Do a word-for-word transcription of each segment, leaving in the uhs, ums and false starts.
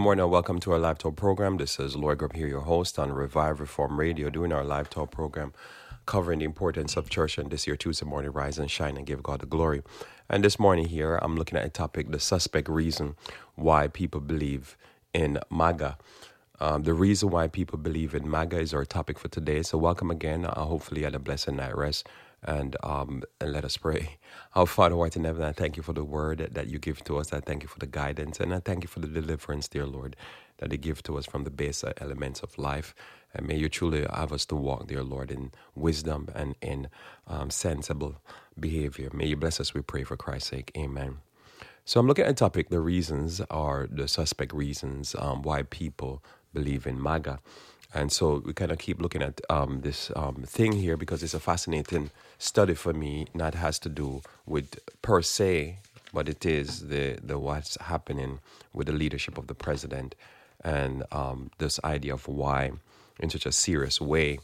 morning and welcome to our live talk program. This is Lloyd Grubb here, your host on Revive Reform Radio, doing our live talk program covering the importance of church and this year Tuesday morning, rise and shine and give God the glory. And this morning here, I'm looking at a topic, the suspect reason why people believe in MAGA. Um, the reason why people believe in MAGA is our topic for today. So welcome again. Uh, hopefully you had a blessed night rest. And um, and let us pray. Our Father, who art in heaven, I thank you for the word that, that you give to us. I thank you for the guidance. And I thank you for the deliverance, dear Lord, that you give to us from the base elements of life. And may you truly have us to walk, dear Lord, in wisdom and in um, sensible behavior. May you bless us, we pray, for Christ's sake. Amen. So I'm looking at a topic, the reasons are the suspect reasons um, why people believe in MAGA. And so we kind of keep looking at um, this um, thing here because it's a fascinating study for me. Not has to do with per se, but it is the, the what's happening with the leadership of the president and um, this idea of why, in such a serious way,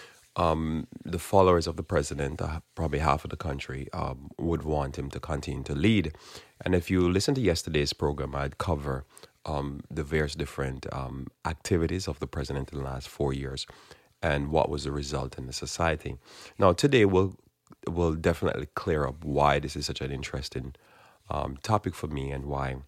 um, the followers of the president, uh, probably half of the country, um, would want him to continue to lead. And if you listen to yesterday's program, I'd cover Um, the various different um, activities of the president in the last four years and what was the result in the society. Now, today we'll, we'll definitely clear up why this is such an interesting um, topic for me and why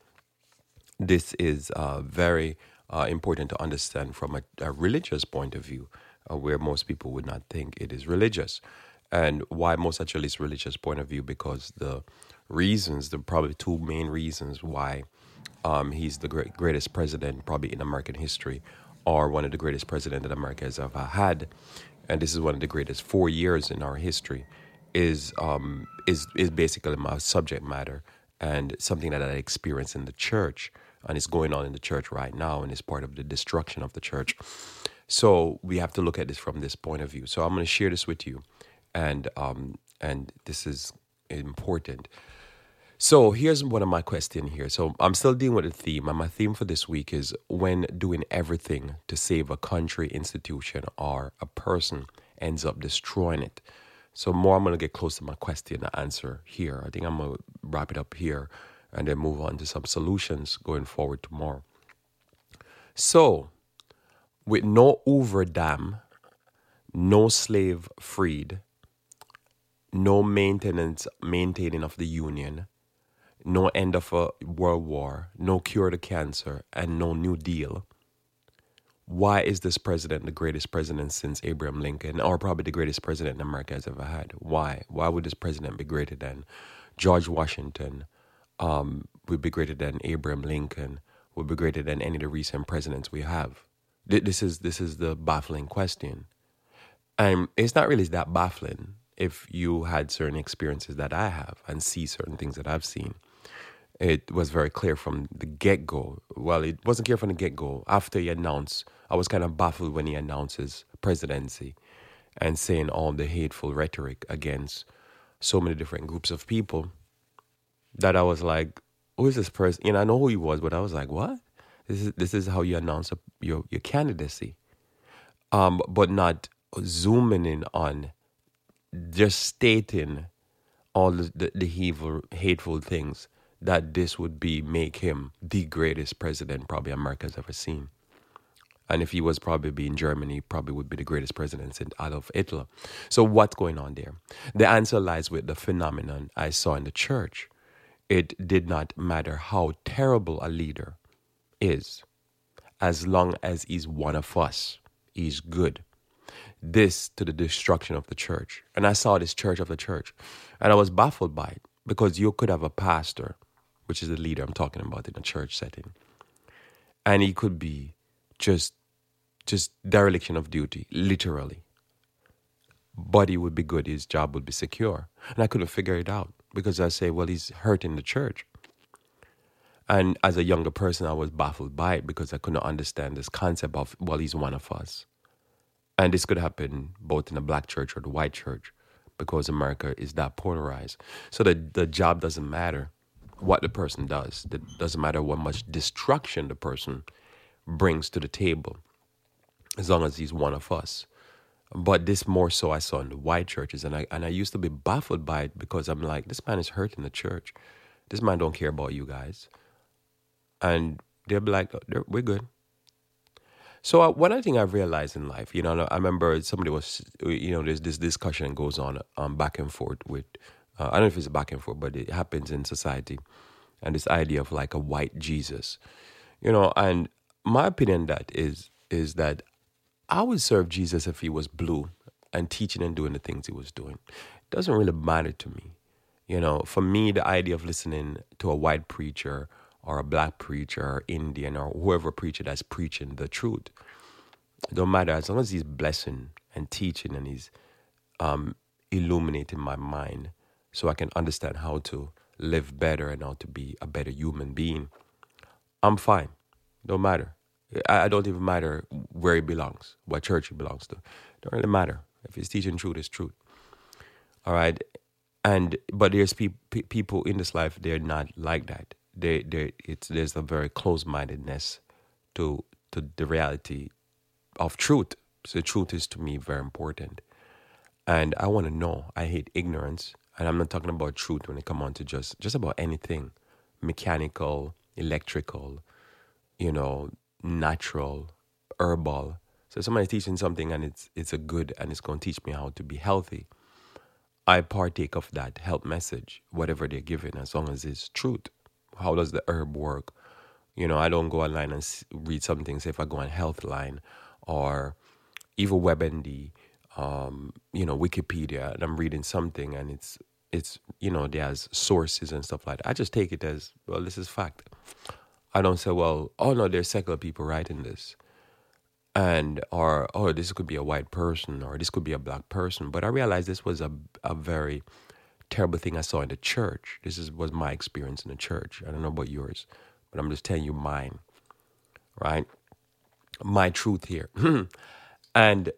this is uh, very uh, important to understand from a, a religious point of view, uh, where most people would not think it is religious. And why most actually is religious point of view, because the reasons, the probably two main reasons why Um, he's the great, greatest president probably in American history, or one of the greatest presidents that America has ever had, and this is one of the greatest four years in our history, is um, is is basically my subject matter and something that I experienced in the church, and it's going on in the church right now, and is part of the destruction of the church. So we have to look at this from this point of view. So I'm going to share this with you, and um, and this is important. So here's one of my questions here. So I'm still dealing with the theme, and my theme for this week is when doing everything to save a country, institution, or a person ends up destroying it. So more, I'm going to get close to my question and answer here. I think I'm going to wrap it up here and then move on to some solutions going forward tomorrow. So with no Hoover Dam, no slave freed, no maintenance, maintaining of the Union, no end of a world war, no cure to cancer, and no New Deal. Why is this president the greatest president since Abraham Lincoln, or probably the greatest president America has ever had? Why? Why would this president be greater than George Washington, um, would be greater than Abraham Lincoln, would be greater than any of the recent presidents we have? This is this is the baffling question. And it's not really that baffling if you had certain experiences that I have and see certain things that I've seen. It was very clear from the get-go. Well, it wasn't clear from the get-go. After he announced, I was kind of baffled when he announced his presidency and saying all the hateful rhetoric against so many different groups of people that I was like, who is this person? You know, I know who he was, but I was like, what? This is this is how you announce a, your, your candidacy. Um, but not zooming in on just stating all the, the, the hateful, hateful things, that this would be make him the greatest president probably America's ever seen. And if he was probably in Germany, probably would be the greatest president since Adolf Hitler. So what's going on there? The answer lies with the phenomenon I saw in the church. It did not matter how terrible a leader is, as long as he's one of us, he's good. This to the destruction of the church. And I saw this church of the church, and I was baffled by it, because you could have a pastor, which is the leader I'm talking about in a church setting, and he could be just just dereliction of duty, literally. But he would be good, his job would be secure. And I couldn't figure it out, because I say, well, he's hurting the church. And as a younger person, I was baffled by it, because I couldn't understand this concept of, well, he's one of us. And this could happen both in the black church or the white church, because America is that polarized. So the, the job doesn't matter what the person does. It doesn't matter what much destruction the person brings to the table, as long as he's one of us. But this more so I saw in the white churches, and I and I used to be baffled by it, because I'm like, this man is hurting the church. This man don't care about you guys. And They'll be like, "They're- we're good." So uh, one other thing I've realized in life, you know, I remember somebody was, you know, there's this discussion goes on um, back and forth with, uh, I don't know if it's a back and forth, but it happens in society, and this idea of like a white Jesus, you know, and my opinion that is is that I would serve Jesus if he was blue and teaching and doing the things he was doing. It doesn't really matter to me. You know, for me, the idea of listening to a white preacher or a black preacher or Indian or whoever preacher that's preaching the truth, it don't matter as long as he's blessing and teaching and he's um, illuminating my mind so I can understand how to live better and how to be a better human being. I'm fine. Don't matter. I, I don't even matter where he belongs, what church he belongs to. Don't really matter. If he's teaching truth, it's truth. All right. And but there's pe- pe- people in this life, they're not like that. They they it's there's a very close mindedness to to the reality of truth. So truth is to me very important. And I want to know. I hate ignorance. And I'm not talking about truth when it comes on to just just about anything. Mechanical, electrical, you know, natural, herbal. So somebody's teaching something and it's it's a good and it's going to teach me how to be healthy. I partake of that health message, whatever they're giving, as long as it's truth. How does the herb work? You know, I don't go online and read something, say if I go on Healthline or even WebMD, um, you know, Wikipedia, and I'm reading something and it's, it's you know, there's sources and stuff like that. I just take it as, well, this is fact. I don't say, well, oh no, there's secular people writing this. And, or, oh, this could be a white person or this could be a black person. But I realized this was a, a very terrible thing I saw in the church. This is, was my experience in the church. I don't know about yours, but I'm just telling you mine, right? My truth here. And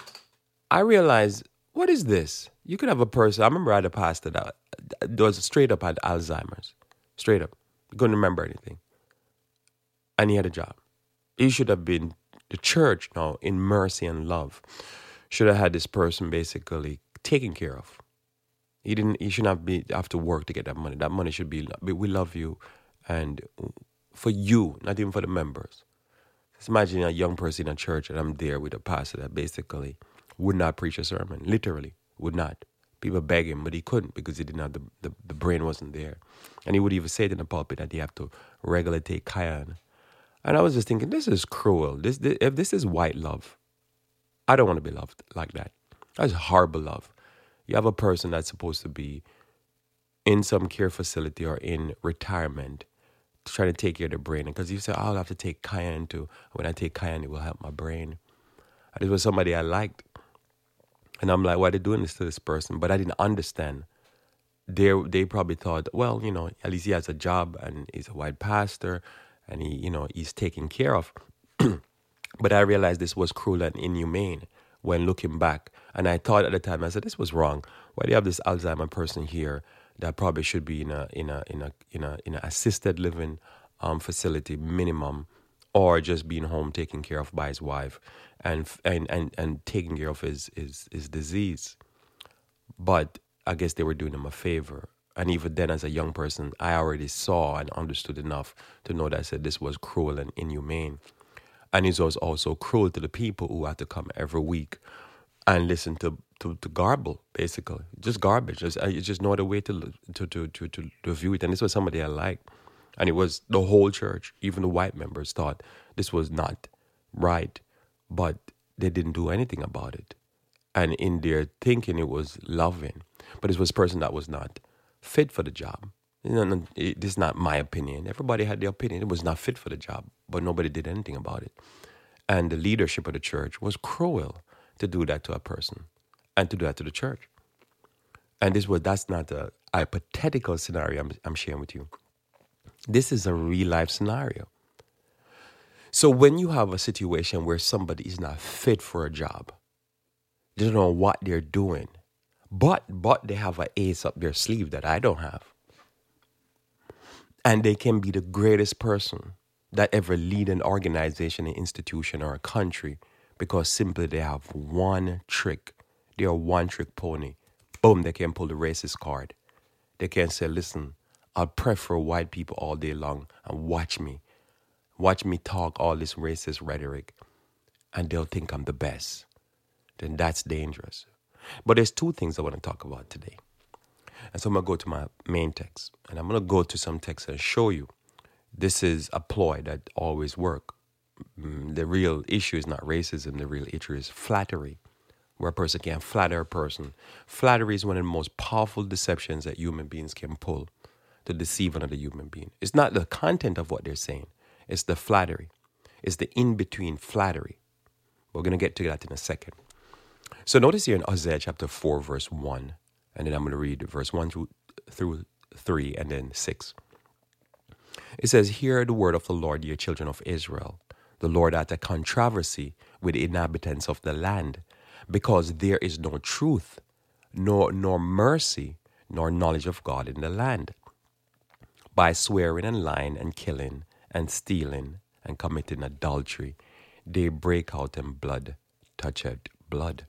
I realized, what is this? You could have a person, I remember I had a pastor that, that was straight up had Alzheimer's. Straight up. Couldn't remember anything. And he had a job. He should have been, the church now, in mercy and love, should have had this person basically taken care of. He didn't. He shouldn't have, be, have to work to get that money. That money should be, we love you, and for you, not even for the members. Just imagine a young person in a church and I'm there with a pastor that basically would not preach a sermon. Literally, would not. People beg him, but he couldn't because he didn't have the, the, the brain wasn't there. And he would even say it in the pulpit that he have to regularly take cayenne. And I was just thinking, this is cruel. This, this if this is white love, I don't want to be loved like that. That's horrible love. You have a person that's supposed to be in some care facility or in retirement trying to take care of their brain. Because you say, oh, I'll have to take cayenne too. When I take cayenne, it will help my brain. And this was somebody I liked. And I'm like, why are they doing this to this person? But I didn't understand. They they probably thought, well, you know, at least he has a job and he's a white pastor and he, you know, he's taken care of. But I realized this was cruel and inhumane when looking back. And I thought at the time, I said, this was wrong. Why do you have this Alzheimer person here that probably should be in a in a in a in a in an assisted living um, facility minimum, or just being home taken care of by his wife and and and, and taking care of his, his his disease? But I guess they were doing him a favor. And even then, as a young person, I already saw and understood enough to know that I said this was cruel and inhumane. And it was also cruel to the people who had to come every week and listen to, to, to garble, basically. Just garbage. Just, it's just no other way to, to, to, to, to, to view it. And this was somebody I liked. And it was the whole church, even the white members thought this was not right. But they didn't do anything about it. And in their thinking, it was loving. But it was a person that was not fit for the job. You know, it, this is not my opinion. Everybody had their opinion. It was not fit for the job, but nobody did anything about it. And the leadership of the church was cruel to do that to a person and to do that to the church. And this was that's not a hypothetical scenario I'm, I'm sharing with you. This is a real life scenario. So when you have a situation where somebody is not fit for a job, they don't know what they're doing, but but they have an ace up their sleeve that I don't have. And they can be the greatest person that ever lead an organization, an institution, or a country because simply they have one trick. They are one trick pony. Boom, they can pull the racist card. They can say, listen, I'll pray for white people all day long and watch me. watch me talk all this racist rhetoric, and they'll think I'm the best. Then that's dangerous. But there's two things I want to talk about today. And so I'm going to go to my main text. And I'm going to go to some texts and show you this is a ploy that always works. The real issue is not racism. The real issue is flattery, where a person can flatter a person. Flattery is one of the most powerful deceptions that human beings can pull to deceive another human being. It's not the content of what they're saying. It's the flattery. It's the in-between flattery. We're going to get to that in a second. So notice here in Isaiah chapter four, verse one, and then I'm going to read verse one through, through three and then six. It says, "Hear the word of the Lord, ye children of Israel. The Lord hath a controversy with the inhabitants of the land, because there is no truth, nor, nor mercy, nor knowledge of God in the land. By swearing and lying and killing and stealing and committing adultery, they break out in blood, toucheth blood.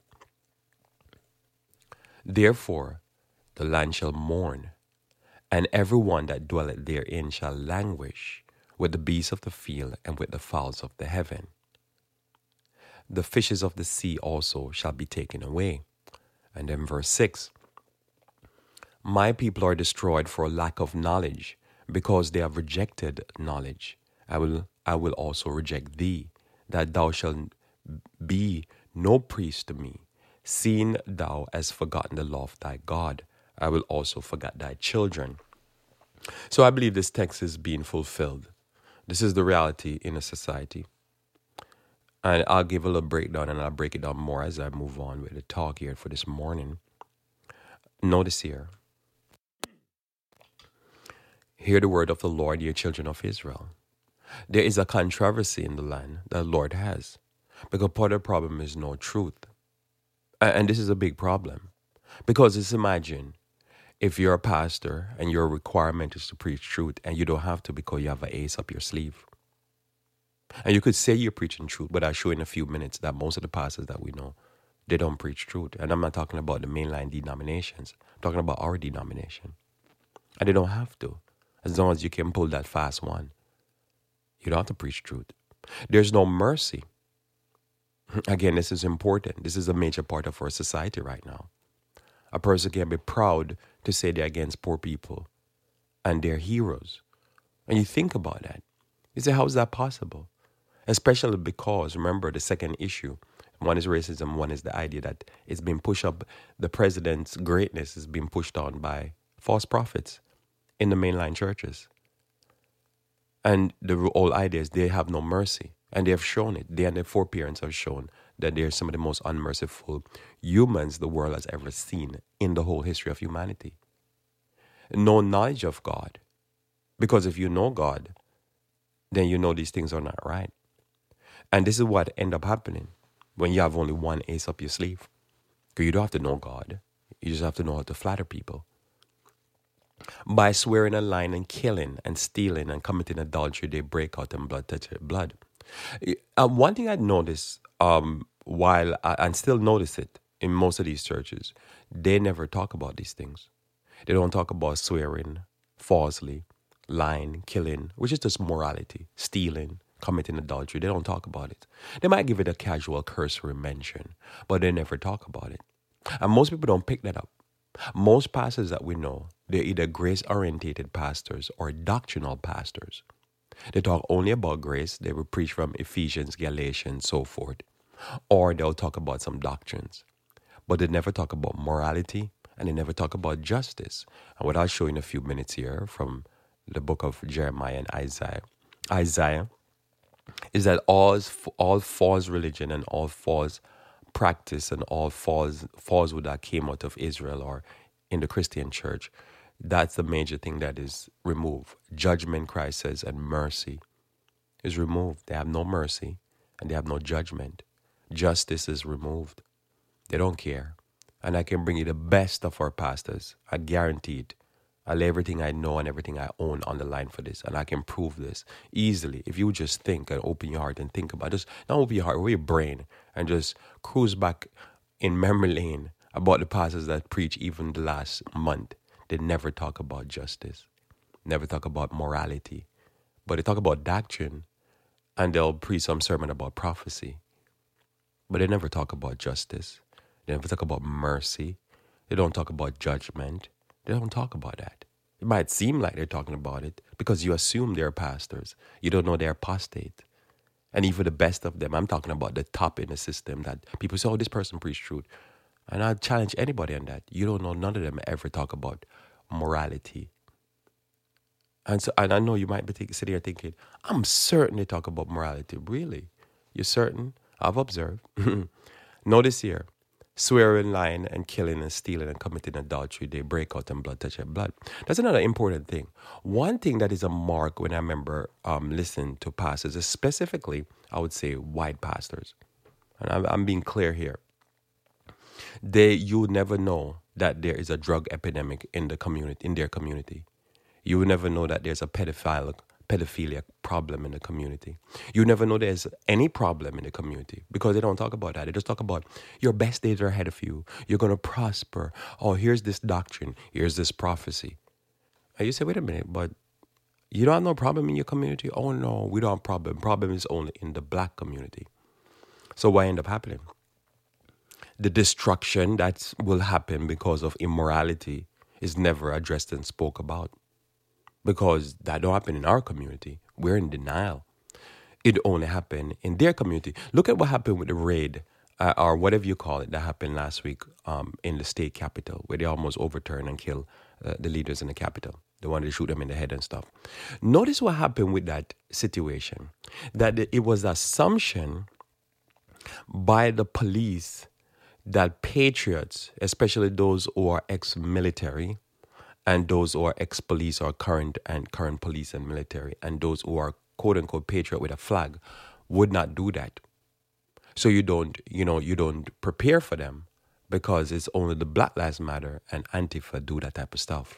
Therefore the land shall mourn, and every one that dwelleth therein shall languish, with the beasts of the field and with the fowls of the heaven. The fishes of the sea also shall be taken away." And then verse six, "My people are destroyed for lack of knowledge, because they have rejected knowledge. I will, I will also reject thee, that thou shalt be no priest to me. Seeing thou hast forgotten the law of thy God, I will also forget thy children." So I believe this text is being fulfilled. This is the reality in a society. And I'll give a little breakdown, and I'll break it down more as I move on with the talk here for this morning. Notice here, "Hear the word of the Lord, ye children of Israel." There is a controversy in the land that the Lord has, because part of the problem is no truth. And this is a big problem, because just imagine if you're a pastor and your requirement is to preach truth, and you don't have to because you have an ace up your sleeve. And you could say you're preaching truth, but I'll show in a few minutes that most of the pastors that we know, they don't preach truth. And I'm not talking about the mainline denominations. I'm talking about our denomination. And they don't have to. As long as you can pull that fast one, you don't have to preach truth. There's no mercy. Again, this is important. This is a major part of our society right now. A person can be proud to say they're against poor people and they're heroes. And you think about that. You say, how is that possible? Especially because, remember, the second issue, one is racism, one is the idea that it's been pushed up, the president's greatness is being pushed on by false prophets in the mainline churches. And the whole idea is they have no mercy. And they have shown it. They and their foreparents have shown that they're some of the most unmerciful humans the world has ever seen in the whole history of humanity. No knowledge of God. Because if you know God, then you know these things are not right. And this is what end up happening when you have only one ace up your sleeve. Because you don't have to know God. You just have to know how to flatter people. By swearing and lying and killing and stealing and committing adultery, they break out in blood, touch blood. Uh, one thing I noticed, um, while I and still notice it in most of these churches, they never talk about these things. They don't talk about swearing falsely, lying, killing, which is just morality, stealing, committing adultery. They don't talk about it. They might give it a casual cursory mention, but they never talk about it. And most people don't pick that up. Most pastors that we know, they're either grace-orientated pastors or doctrinal pastors. They talk only about grace. They will preach from Ephesians, Galatians, so forth. Or they'll talk about some doctrines. But they never talk about morality, and they never talk about justice. And what I'll show you in a few minutes here from the book of Jeremiah and Isaiah, Isaiah, is that all, all false religion and all false practice and all false falsehood that came out of Israel or in the Christian church, that's the major thing that is removed. Judgment, Christ says, and mercy is removed. They have no mercy and they have no judgment. Justice is removed. They don't care. And I can bring you the best of our pastors. I guarantee it. I lay everything I know and everything I own on the line for this. And I can prove this easily. If you just think and open your heart and think about it. Just not open your heart, open your brain and just cruise back in memory lane about the pastors that preach even the last month. They never talk about justice, never talk about morality, but they talk about doctrine. And they'll preach some sermon about prophecy. But they never talk about justice. They never talk about mercy. They don't talk about judgment. They don't talk about that. It might seem like they're talking about it because you assume they're pastors. You don't know they're apostate. And even the best of them, I'm talking about the top in the system that people say, oh, this person preached truth. And I challenge anybody on that. You don't know, none of them ever talk about morality. And so, and I know you might be think, sitting here thinking, I'm certain they talk about morality. Really? You're certain? I've observed. Notice here, swearing, lying, and killing and stealing and committing adultery, they break out and blood touch their blood. That's another important thing. One thing that is a mark when I remember um, listening to pastors, specifically, I would say white pastors. And I'm, I'm being clear here. They, you never know that there is a drug epidemic in the community, in their community. You will never know that there's a pedophile, pedophilia problem in the community. You never know there's any problem in the community because they don't talk about that. They just talk about your best days are ahead of you. You're going to prosper. Oh, here's this doctrine. Here's this prophecy. And you say, wait a minute, but you don't have no problem in your community? Oh, no, we don't have problem. Problem is only in the black community. So what end up happening? The destruction that will happen because of immorality is never addressed and spoke about. Because that don't happen in our community. We're in denial. It only happened in their community. Look at what happened with the raid, uh, or whatever you call it, that happened last week um, in the state capitol, where they almost overturned and killed uh, the leaders in the capitol. They wanted to shoot them in the head and stuff. Notice what happened with that situation. That it was assumption by the police that patriots, especially those who are ex-military, and those who are ex-police or current and current police and military, and those who are quote-unquote patriot with a flag, would not do that. So you don't, you know, you don't prepare for them because it's only the Black Lives Matter and Antifa do that type of stuff.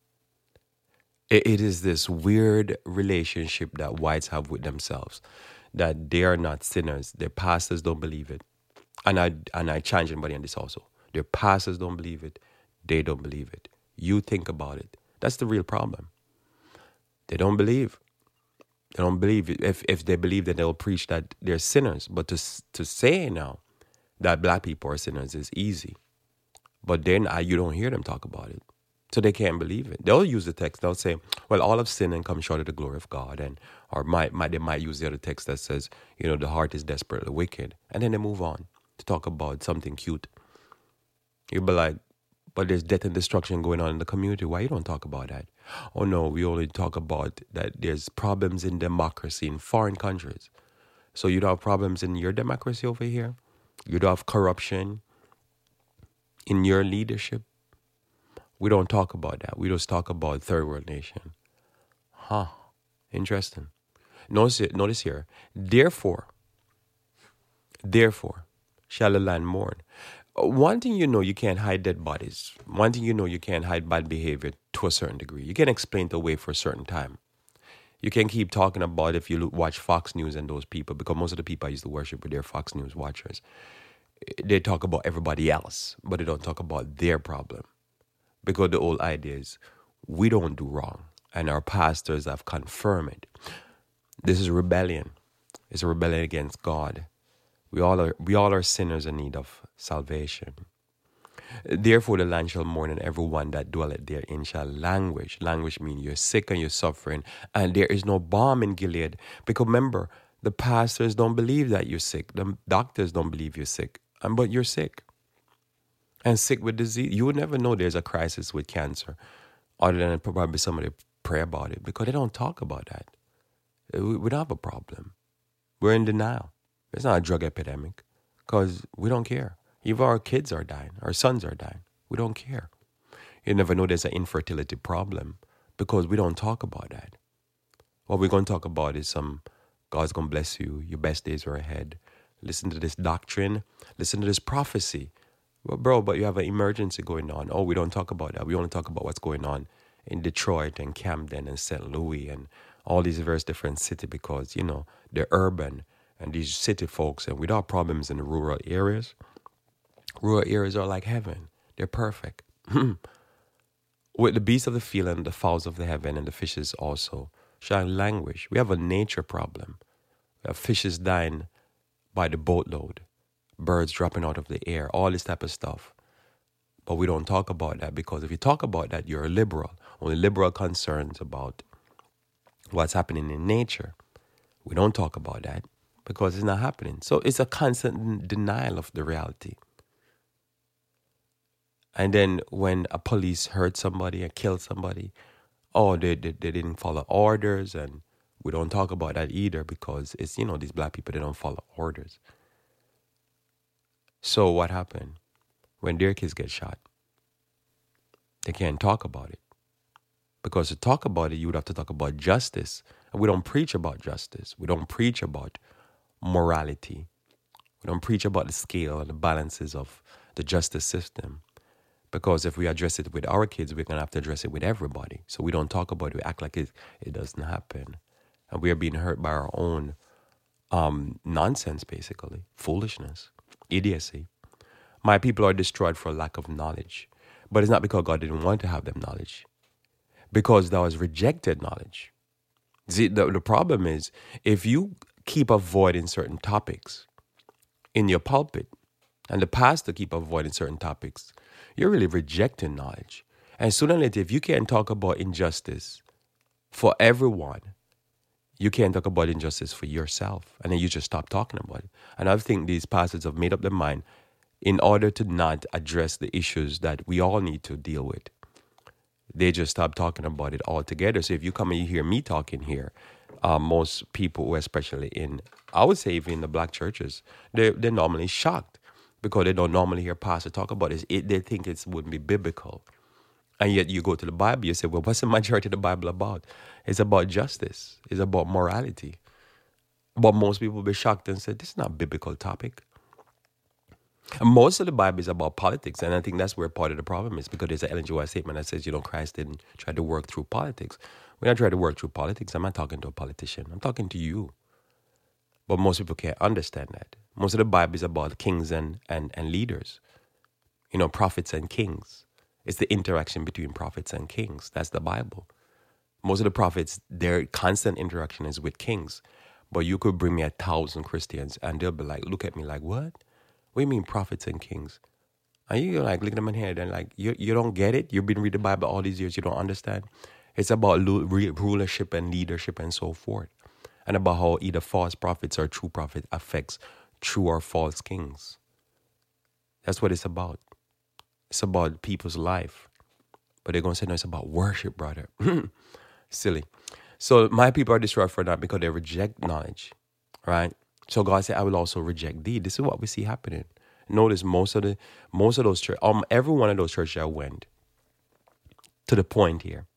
It, it is this weird relationship that whites have with themselves, that they are not sinners. Their pastors don't believe it. And I and I challenge anybody on this also. Their pastors don't believe it. They don't believe it. You think about it. That's the real problem. They don't believe. They don't believe. If if they believe, then they'll preach that they're sinners. But to to say now that black people are sinners is easy. But then I, you don't hear them talk about it. So they can't believe it. They'll use the text. They'll say, well, all have sinned and come short of the glory of God. And or might, might they might use the other text that says, you know, the heart is desperately wicked. And then they move on to talk about something cute. You'll be like, but there's death and destruction going on in the community. Why you don't talk about that? Oh, no, we only talk about that there's problems in democracy in foreign countries. So you don't have problems in your democracy over here? You don't have corruption in your leadership? We don't talk about that. We just talk about third world nation. Huh. Interesting. Notice, it, notice here. Therefore, therefore, shall the land mourn. One thing you know, you can't hide dead bodies. One thing you know, you can't hide bad behavior to a certain degree. You can explain it away for a certain time. You can keep talking about if you watch Fox News and those people, because most of the people I used to worship with their Fox News watchers. They talk about everybody else, but they don't talk about their problem. Because the whole idea is we don't do wrong, and our pastors have confirmed it. This is rebellion. It's a rebellion against God. We all are we all are sinners in need of salvation. Therefore the land shall mourn, and everyone that dwelleth therein shall languish. Languish means you're sick and you're suffering, and there is no balm in Gilead. Because remember, the pastors don't believe that you're sick. The doctors don't believe you're sick, and but you're sick. And sick with disease. You would never know there's a crisis with cancer, other than probably somebody pray about it, because they don't talk about that. We don't have a problem. We're in denial. It's not a drug epidemic because we don't care. Even our kids are dying. Our sons are dying. We don't care. You never know there's an infertility problem because we don't talk about that. What we're going to talk about is some, God's going to bless you. Your best days are ahead. Listen to this doctrine. Listen to this prophecy. Well, bro, but you have an emergency going on. Oh, we don't talk about that. We only talk about what's going on in Detroit and Camden and Saint Louis and all these various different cities because, you know, they're urban. And these city folks, and without problems in the rural areas, rural areas are like heaven. They're perfect. With the beasts of the field and the fowls of the heaven and the fishes also shall languish. We have a nature problem. uh, fishes dying by the boatload, birds dropping out of the air, all this type of stuff. But we don't talk about that, because if you talk about that, you're a liberal. Only liberal concerns about what's happening in nature. We don't talk about that because it's not happening. So it's a constant denial of the reality. And then when a police hurt somebody and killed somebody, oh, they, they they didn't follow orders, and we don't talk about that either, because it's, you know, these black people, they don't follow orders. So what happened when their kids get shot? They can't talk about it. Because to talk about it, you would have to talk about justice. And we don't preach about justice. We don't preach about morality. We don't preach about the scale and the balances of the justice system. Because if we address it with our kids, we're going to have to address it with everybody. So we don't talk about it. We act like it, it doesn't happen. And we are being hurt by our own um, nonsense, basically. Foolishness. Idiocy. My people are destroyed for lack of knowledge. But it's not because God didn't want to have them knowledge. Because that was rejected knowledge. See, the, the problem is, if you keep avoiding certain topics in your pulpit, and the pastor keep avoiding certain topics, you're really rejecting knowledge. And sooner or later, if you can't talk about injustice for everyone, you can't talk about injustice for yourself. And then you just stop talking about it. And I think these pastors have made up their mind in order to not address the issues that we all need to deal with. They just stop talking about it altogether. So if you come and you hear me talking here, uh, most people, especially in, I would say even in the black churches, they, they're normally shocked because they don't normally hear pastors talk about this. It, they think it wouldn't be biblical. And yet you go to the Bible, you say, well, what's the majority of the Bible about? It's about justice. It's about morality. But most people will be shocked and say, this is not a biblical topic. And most of the Bible is about politics, and I think that's where part of the problem is, because there's an Ellen G. White statement that says, you know, Christ didn't try to work through politics. When I try to work through politics, I'm not talking to a politician. I'm talking to you. But most people can't understand that. Most of the Bible is about kings and, and, and leaders, you know, prophets and kings. It's the interaction between prophets and kings. That's the Bible. Most of the prophets, their constant interaction is with kings. But you could bring me a thousand Christians, and they'll be like, look at me like, what? What do you mean prophets and kings? And you like look at them in here and like, you you don't get it? You've been reading the Bible all these years, you don't understand? It's about rulership and leadership and so forth. And about how either false prophets or true prophets affects true or false kings. That's what it's about. It's about people's life. But they're going to say, no, it's about worship, brother. Silly. So my people are destroyed for that because they reject knowledge, right? So God said, I will also reject thee. This is what we see happening. Notice most of the most of those churches, um, every one of those churches I went, to the point here.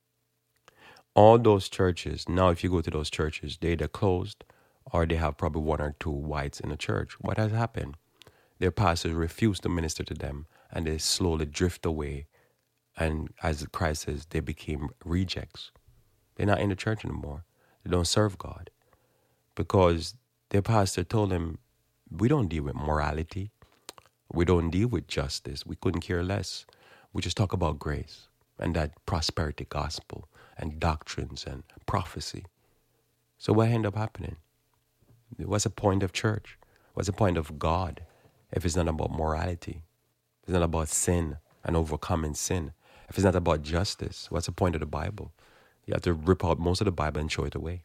All those churches, now if you go to those churches, they either closed or they have probably one or two whites in the church. What has happened? Their pastors refuse to minister to them, and they slowly drift away. And as Christ says, they became rejects. They're not in the church anymore. They don't serve God. Because their pastor told them, we don't deal with morality. We don't deal with justice. We couldn't care less. We just talk about grace and that prosperity gospel and doctrines and prophecy. So what ended up happening? What's the point of church? What's the point of God if it's not about morality? If it's not about sin and overcoming sin. If it's not about justice, what's the point of the Bible? You have to rip out most of the Bible and throw it away.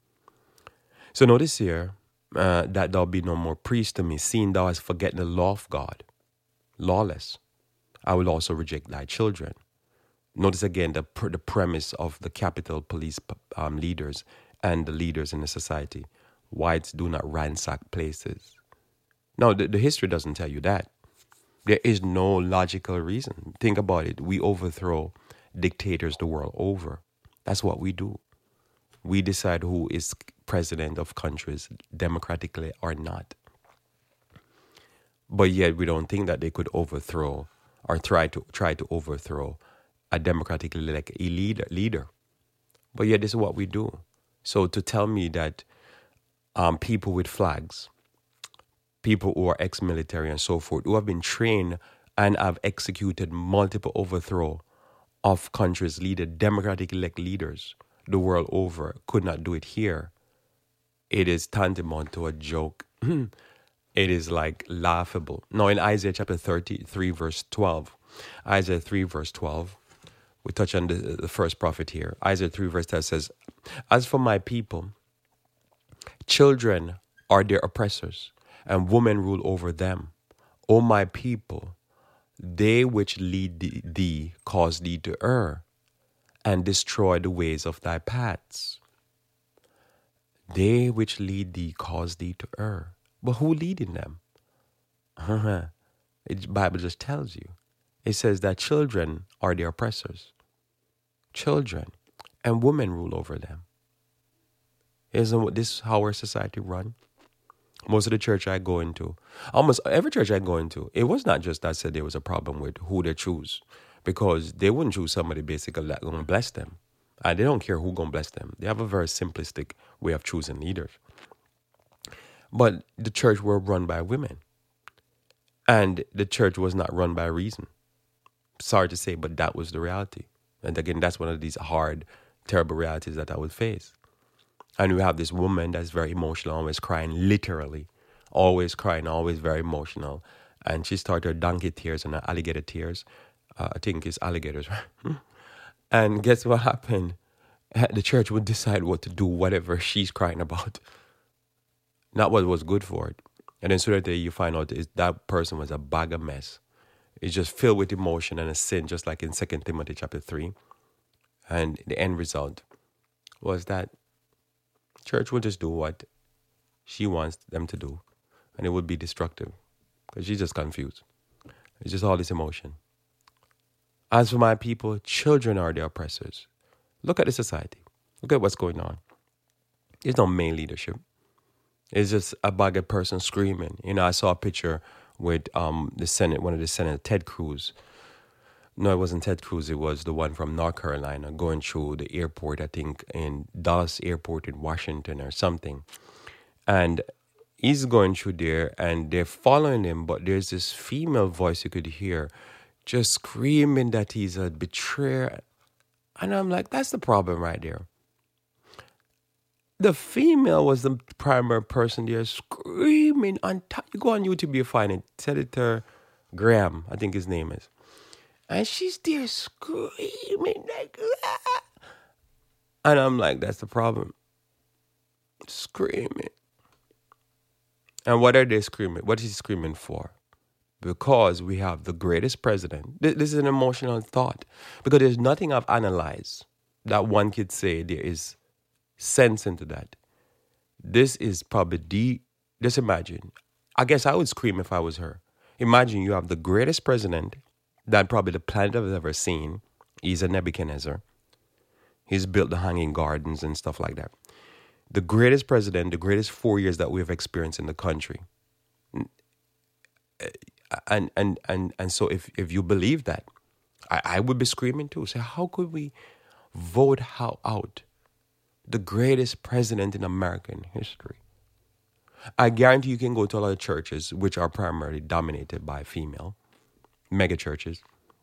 So notice here, uh, that there'll be no more priest to me, seeing thou hast forgotten the law of God. Lawless. I will also reject thy children. Notice again the, pr- the premise of the Capitol Police um, leaders and the leaders in the society. Whites do not ransack places. No, the, the history doesn't tell you that. There is no logical reason. Think about it. We overthrow dictators the world over. That's what we do. We decide who is president of countries democratically or not. But yet we don't think that they could overthrow or try to try to overthrow a democratically elected leader, leader. But yet this is what we do. So to tell me that um, people with flags, people who are ex-military and so forth, who have been trained and have executed multiple overthrow of countries, leaders, democratically elected leaders the world over, could not do it here. it is tantamount to a joke. It is like laughable. Now in Isaiah chapter thirty-three, verse twelve, Isaiah three, verse twelve, we touch on the, the first prophet here. Isaiah three, verse twelve says, as for my people, children are their oppressors, and women rule over them. O my people, they which lead thee, thee cause thee to err, and destroy the ways of thy paths. They which lead thee cause thee to err. But who leading them? The Bible just tells you. It says that children are their oppressors. Children. And women rule over them. Isn't this how our society run? Most of the church I go into, almost every church I go into, it was not just that said there was a problem with who they choose. Because they wouldn't choose somebody basically that going to bless them. And they don't care who going to bless them. They have a very simplistic way of choosing leaders. But the church were run by women. And the church was not run by reason. Sorry to say, but that was the reality. And again, that's one of these hard, terrible realities that I would face. And we have this woman that's very emotional, always crying, literally. Always crying, always very emotional. And she started her donkey tears and her alligator tears. Uh, I think it's alligators, right? And guess what happened? The church would decide what to do, whatever she's crying about. Not what was good for it. And then sooner or later you find out is that person was a bag of mess. It's just filled with emotion and a sin, just like in Second Timothy chapter three. And the end result was that church will just do what she wants them to do. And it would be destructive. Because she's just confused. It's just all this emotion. As for my people, children are the oppressors. Look at the society. Look at what's going on. There's no male leadership. It's just a bag of person screaming. You know, I saw a picture with um the Senate, one of the Senate, Ted Cruz. No, it wasn't Ted Cruz. It was the one from North Carolina going through the airport, I think, in Dallas Airport in Washington or something. And he's going through there and they're following him, but there's this female voice you could hear just screaming that he's a betrayer. And I'm like, that's the problem right there. The female was the primary person there screaming on top. You go on YouTube, you find it. Senator Graham, I think his name is. And she's there screaming like, ah. And I'm like, that's the problem. Screaming. And what are they screaming? What is he screaming for? Because we have the greatest president. This is an emotional thought. Because there's nothing I've analyzed that one could say there is sense into that. This is probably the, just imagine. I guess I would scream if I was her. Imagine you have the greatest president that probably the planet has ever seen. He's a Nebuchadnezzar. He's built the Hanging Gardens and stuff like that. The greatest president, the greatest four years that we've experienced in the country. And and and and so if, if you believe that, I, I would be screaming too. Say, how could we vote how out the greatest president in American history? I guarantee you can go to a lot of churches which are primarily dominated by female, mega churches.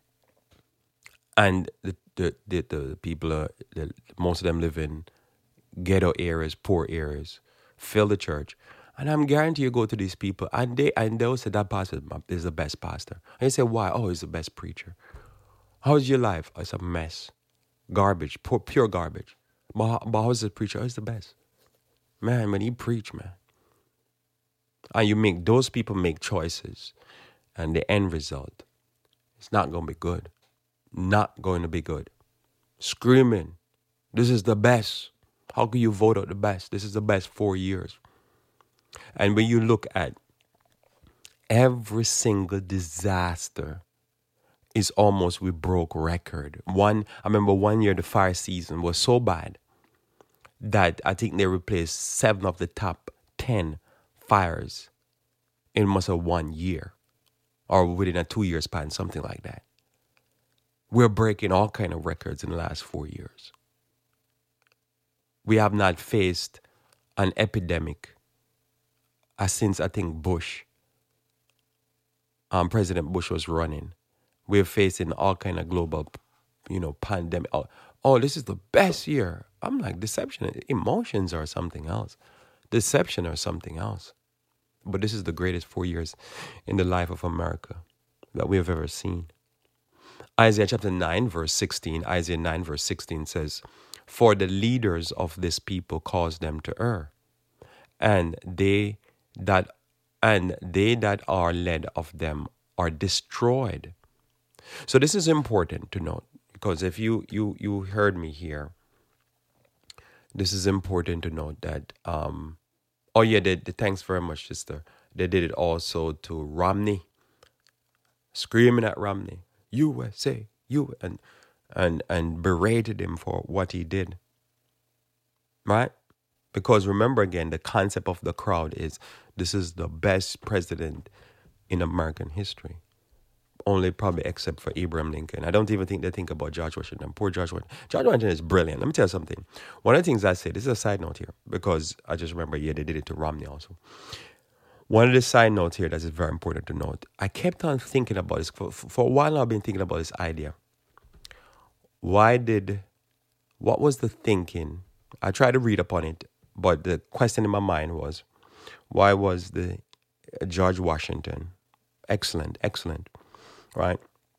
And the the, the, the people, are, the, most of them live in ghetto areas, poor areas, fill the church. And I'm guaranteed you go to these people and they and they'll say that pastor is the best pastor. And you say, why? Oh, he's the best preacher. How's your life? Oh, it's a mess. Garbage, poor, pure garbage. But, but how's the preacher? Oh, he's the best. Man, when he preach, man. And you make, those people make choices. And the end result, it's not going to be good. Not going to be good. Screaming, this is the best. How can you vote out the best? This is the best four years. And when you look at every single disaster is almost we broke record. One, I remember one year the fire season was so bad that I think they replaced seven of the top ten fires in almost a one year or within a two year span, something like that. We're breaking all kind of records in the last four years. We have not faced an epidemic uh, since I think Bush, um, President Bush was running. We're facing all kind of global, you know, pandemic. Oh, oh, this is the best year. I'm like, deception, emotions are something else. deception or something else. But this is the greatest four years in the life of America that we have ever seen. Isaiah chapter nine, verse sixteen, Isaiah nine, verse sixteen says, "For the leaders of this people cause them to err, and they that and they that are led of them are destroyed." So this is important to note, because if you you you heard me here, this is important to note that um oh yeah, they, they, thanks very much, sister. They did it also to Romney, screaming at Romney, U S A, you and and and berated him for what he did. Right? Because remember again, the concept of the crowd is this is the best president in American history. Only probably except for Abraham Lincoln. I don't even think they think about George Washington. Poor George Washington. George Washington is brilliant. Let me tell you something. One of the things I say, this is a side note here, because I just remember, yeah, they did it to Romney also. One of the side notes here that is very important to note. I kept on thinking about this. For, for a while now, I've been thinking about this idea. Why did, what was the thinking? I tried to read upon it, but the question in my mind was, why was the uh, George Washington, excellent, excellent, right?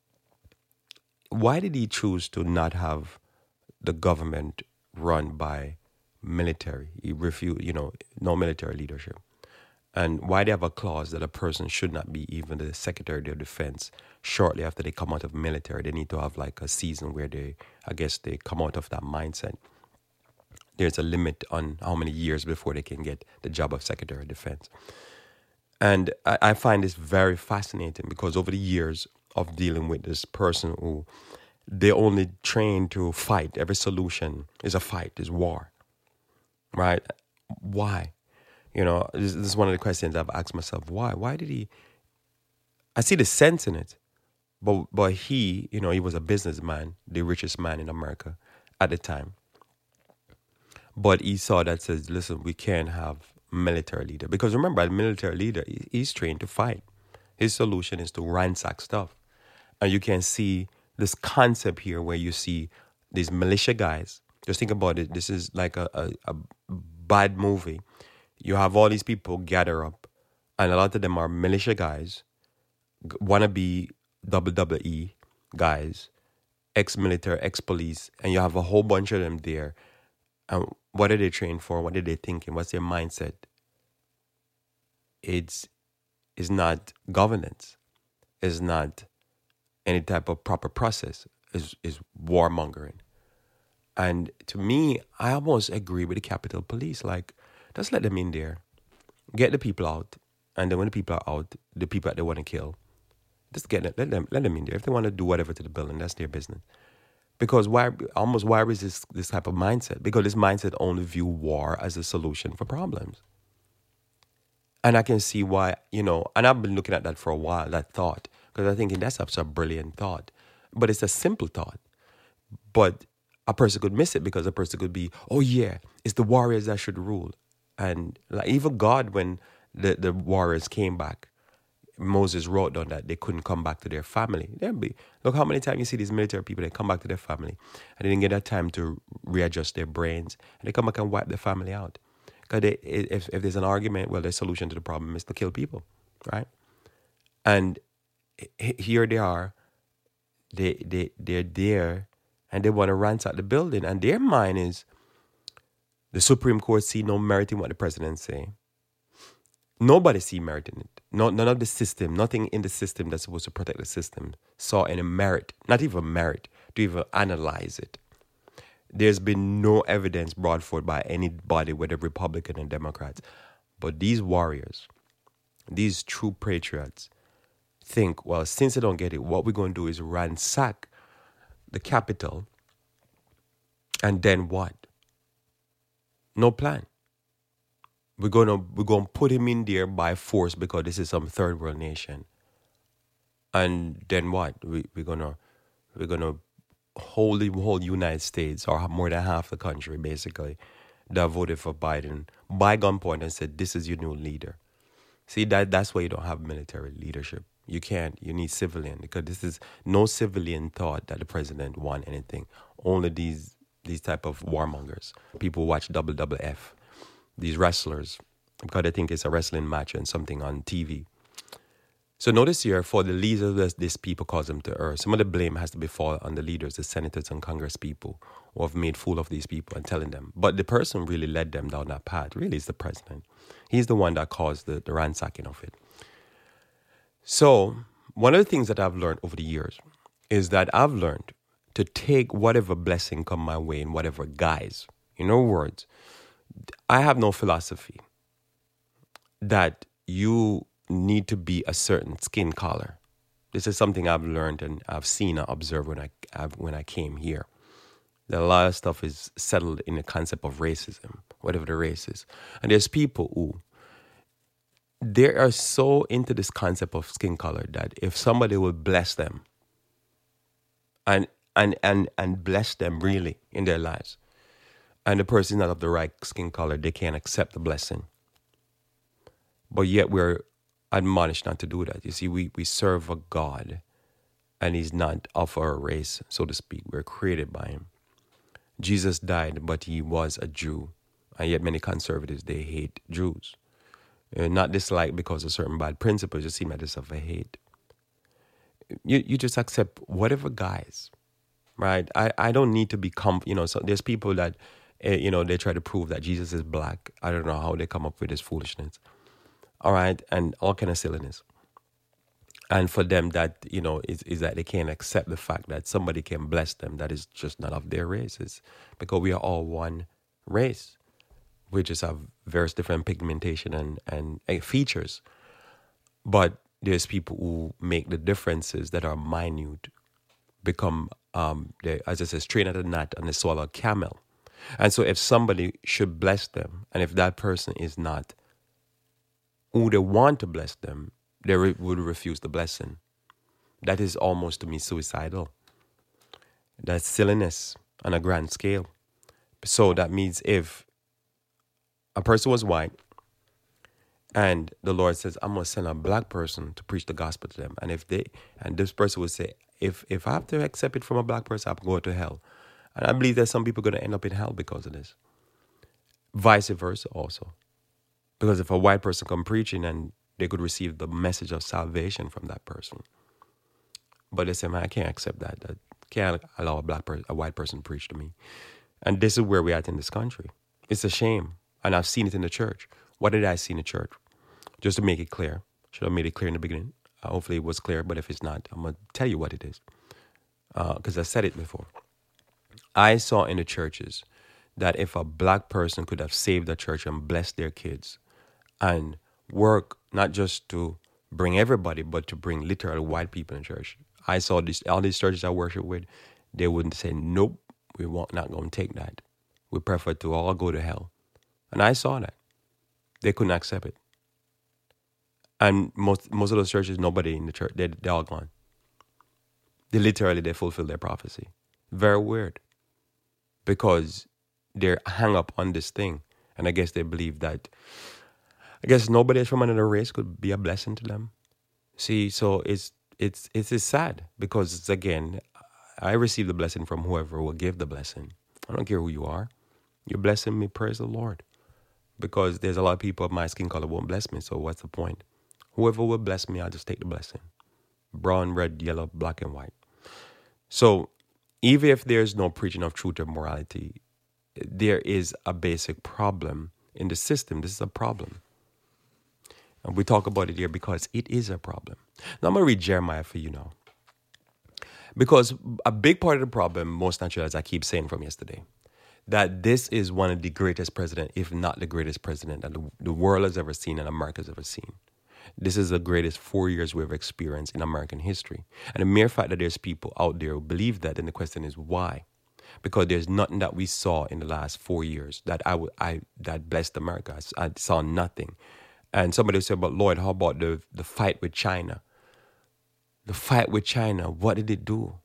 Why did he choose to not have the government run by military? He refused, you know, no military leadership. And why they have a clause that a person should not be even the Secretary of Defense shortly after they come out of military. They need to have like a season where they, I guess, they come out of that mindset. There's a limit on how many years before they can get the job of Secretary of Defense. And I, I find this very fascinating because over the years of dealing with this person who they only train to fight. Every solution is a fight, is war, right? Why? You know, this, this is one of the questions I've asked myself. Why? Why did he? I see the sense in it, but but he, you know, he was a businessman, the richest man in America at the time. But he saw that says, listen, we can't have military leader. Because remember, a military leader, he's trained to fight. His solution is to ransack stuff. And you can see this concept here where you see these militia guys. Just think about it. This is like a, a, a bad movie. You have all these people gather up, and a lot of them are militia guys, wannabe W W E guys, ex-military, ex-police, and you have a whole bunch of them there. And what are they trained for? What are they thinking? What's their mindset? It's, it's not governance. It's not any type of proper process. It's, it's warmongering. And to me, I almost agree with the Capitol Police. Like, just let them in there. Get the people out. And then when the people are out, the people that they want to kill, just get them, let them, let them in there. If they want to do whatever to the building, that's their business. Because why, almost why is this this type of mindset? Because this mindset only view war as a solution for problems. And I can see why, you know, and I've been looking at that for a while, that thought, because I'm thinking that's such a brilliant thought. But it's a simple thought. But a person could miss it because a person could be, oh yeah, it's the warriors that should rule. And like even God, when the, the warriors came back, Moses wrote down that they couldn't come back to their family. They'd be, look how many times you see these military people, they come back to their family and they didn't get that time to readjust their brains. And they come back and wipe their family out. Because if, if there's an argument, well, the solution to the problem is to kill people, right? And here they are, they, they, they're there and they want to ransack the building. And their mind is, the Supreme Court see no merit in what the president say. Nobody see merit in it. No, none of the system, nothing in the system that's supposed to protect the system saw any merit, not even merit, to even analyze it. There's been no evidence brought forth by anybody, whether Republican and Democrats. But these warriors, these true patriots, think, well, since they don't get it, what we're going to do is ransack the Capitol, and then what? No plan. We're gonna we're gonna put him in there by force because this is some third world nation. And then what? We we're gonna we're gonna hold the whole United States or more than half the country basically that voted for Biden by gunpoint and said this is your new leader. See that that's why you don't have military leadership. You can't. You need civilian because this is no civilian thought that the president want anything. Only these these type of warmongers. People watch W W F. these wrestlers, because they think it's a wrestling match and something on T V. So notice here, for the leaders of this people cause them to err. Some of the blame has to be fall on the leaders, the senators and Congress people, who have made fool of these people and telling them. But the person really led them down that path really is the president. He's the one that caused the, the ransacking of it. So one of the things that I've learned over the years is that I've learned to take whatever blessing come my way in whatever guise. In other words, I have no philosophy that you need to be a certain skin color. This is something I've learned and I've seen and observed when I I've, when I came here. That a lot of stuff is settled in the concept of racism, whatever the race is. And there's people who, they are so into this concept of skin color that if somebody will bless them and and and and bless them really in their lives, and the person is not of the right skin color, they can't accept the blessing. But yet we're admonished not to do that. You see, we, we serve a God, and he's not of our race, so to speak. We're created by him. Jesus died, but he was a Jew. And yet many conservatives, they hate Jews. Uh, not dislike because of certain bad principles, just see matters of a hate. You you just accept whatever guise, right? I, I don't need to be, comp- you know, so there's people that, uh, you know, they try to prove that Jesus is black. I don't know how they come up with this foolishness. All right, and all kind of silliness. And for them, that, you know, is, is that they can't accept the fact that somebody can bless them that is just not of their races, because we are all one race. We just have various different pigmentation and, and, and features. But there's people who make the differences that are minute become, um, they, as I said, strain at a gnat and they swallow a camel. And so if somebody should bless them, and if that person is not who they want to bless them, they re- would refuse the blessing. That is almost, to me, suicidal. That's silliness on a grand scale. So that means if a person was white and the Lord says, I'm going to send a black person to preach the gospel to them. And if they, and this person would say, if if I have to accept it from a black person, I'm going to hell. And I believe that some people are going to end up in hell because of this. Vice versa also. Because if a white person come preaching and they could receive the message of salvation from that person. But they say, man, I can't accept that. I can't allow a black person, a white person to preach to me. And this is where we're at in this country. It's a shame. And I've seen it in the church. What did I see in the church? Just to make it clear. Should have made it clear in the beginning. Uh, hopefully it was clear, but if it's not, I'm going to tell you what it is. Because uh, I said it before. I saw in the churches that if a black person could have saved the church and blessed their kids, and work not just to bring everybody, but to bring literal white people in church. I saw this, all these churches I worship with, they wouldn't say, nope, we won't, not going to take that. We prefer to all go to hell. And I saw that. They couldn't accept it. And most most of those churches, nobody in the church, they, they're all gone. They literally, they fulfill their prophecy. Very weird. Because they're hung up on this thing. And I guess they believe that I guess nobody from another race could be a blessing to them. See, so it's it's it's, it's sad because it's, again, I receive the blessing from whoever will give the blessing. I don't care who you are. You're blessing me, praise the Lord. Because there's a lot of people of my skin color won't bless me, so what's the point? Whoever will bless me, I'll just take the blessing. Brown, red, yellow, black, and white. So even if there's no preaching of truth or morality, there is a basic problem in the system. This is a problem. And we talk about it here because it is a problem. Now I'm going to read Jeremiah for you now. Because a big part of the problem, most naturally, as I keep saying from yesterday, that this is one of the greatest presidents, if not the greatest president that the, the world has ever seen and America's ever seen. This is the greatest four years we've experienced in American history. And the mere fact that there's people out there who believe that, then the question is why? Because there's nothing that we saw in the last four years that I, w- I that blessed America. I saw nothing. And somebody said, but Lord, how about the, the fight with China? The fight with China, what did it do?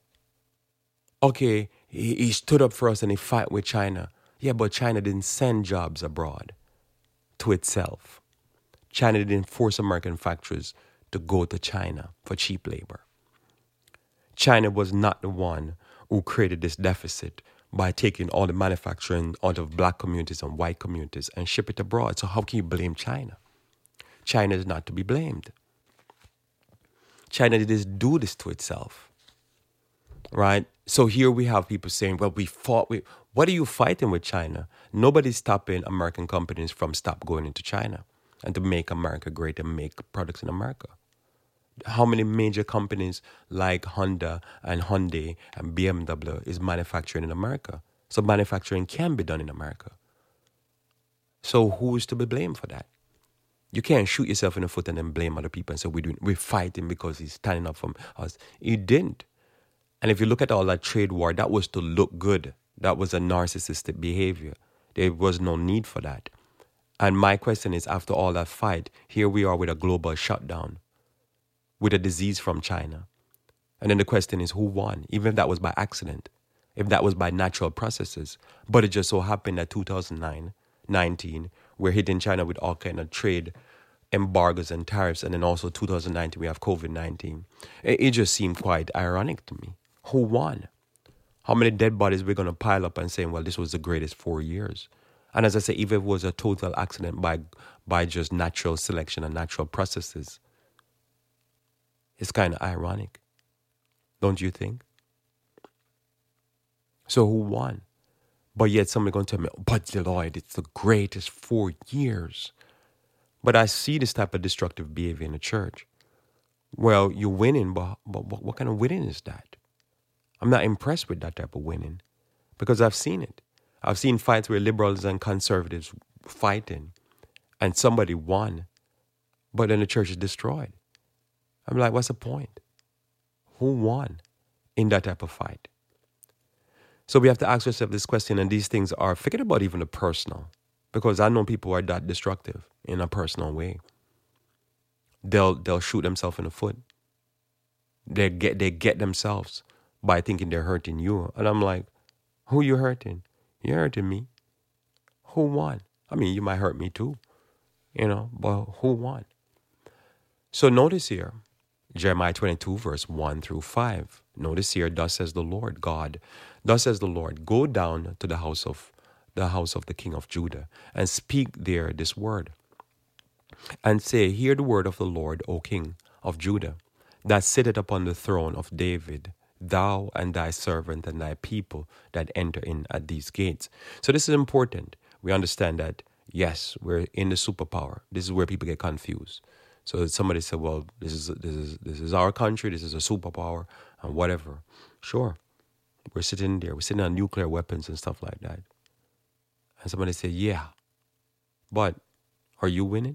Okay, he, he stood up for us and he fought with China. Yeah, but China didn't send jobs abroad to itself. China didn't force American factories to go to China for cheap labor. China was not the one who created this deficit by taking all the manufacturing out of black communities and white communities and ship it abroad. So how can you blame China? China is not to be blamed. China didn't do this to itself, right? So here we have people saying, well, we fought with, what are you fighting with China? Nobody's stopping American companies from stop going into China and to make America great and make products in America. How many major companies like Honda and Hyundai and B M W is manufacturing in America? So manufacturing can be done in America. So who is to be blamed for that? You can't shoot yourself in the foot and then blame other people and say we're doing, we're fighting because he's standing up for us. He didn't. And if you look at all that trade war, that was to look good. That was a narcissistic behavior. There was no need for that. And my question is, after all that fight, here we are with a global shutdown, with a disease from China. And then the question is, who won? Even if that was by accident, if that was by natural processes. But it just so happened that two thousand nine, nineteen, we're hitting China with all kind of trade embargoes and tariffs. And then also two thousand nineteen, we have covid nineteen. It, it just seemed quite ironic to me. Who won? How many dead bodies we're going to pile up and saying, well, this was the greatest four years. And as I say, even if it was a total accident by by just natural selection and natural processes, it's kind of ironic. Don't you think? So who won? But yet somebody going to tell me, but Lloyd, it's the greatest four years. But I see this type of destructive behavior in the church. Well, you're winning, but, but what kind of winning is that? I'm not impressed with that type of winning because I've seen it. I've seen fights where liberals and conservatives fighting and somebody won, but then the church is destroyed. I'm like, what's the point? Who won in that type of fight? So we have to ask ourselves this question, and these things are, forget about even the personal, because I know people who are that destructive in a personal way. They'll they'll shoot themselves in the foot. They get they get themselves by thinking they're hurting you. And I'm like, who you hurting? You're hurting me. Who won? I mean, you might hurt me too, you know, but who won? So notice here, Jeremiah twenty-two, verse one through five. Notice here, thus says the Lord God, thus says the Lord, go down to the house of the house of the king of Judah and speak there this word and say, hear the word of the Lord, O king of Judah, that sitteth upon the throne of David, thou and thy servant and thy people that enter in at these gates. So this is important. We understand that, yes, we're in the superpower. This is where people get confused. So somebody said, well, this is this is this is our country, this is a superpower, and whatever. Sure. We're sitting there, we're sitting on nuclear weapons and stuff like that. And somebody said, yeah. But are you winning?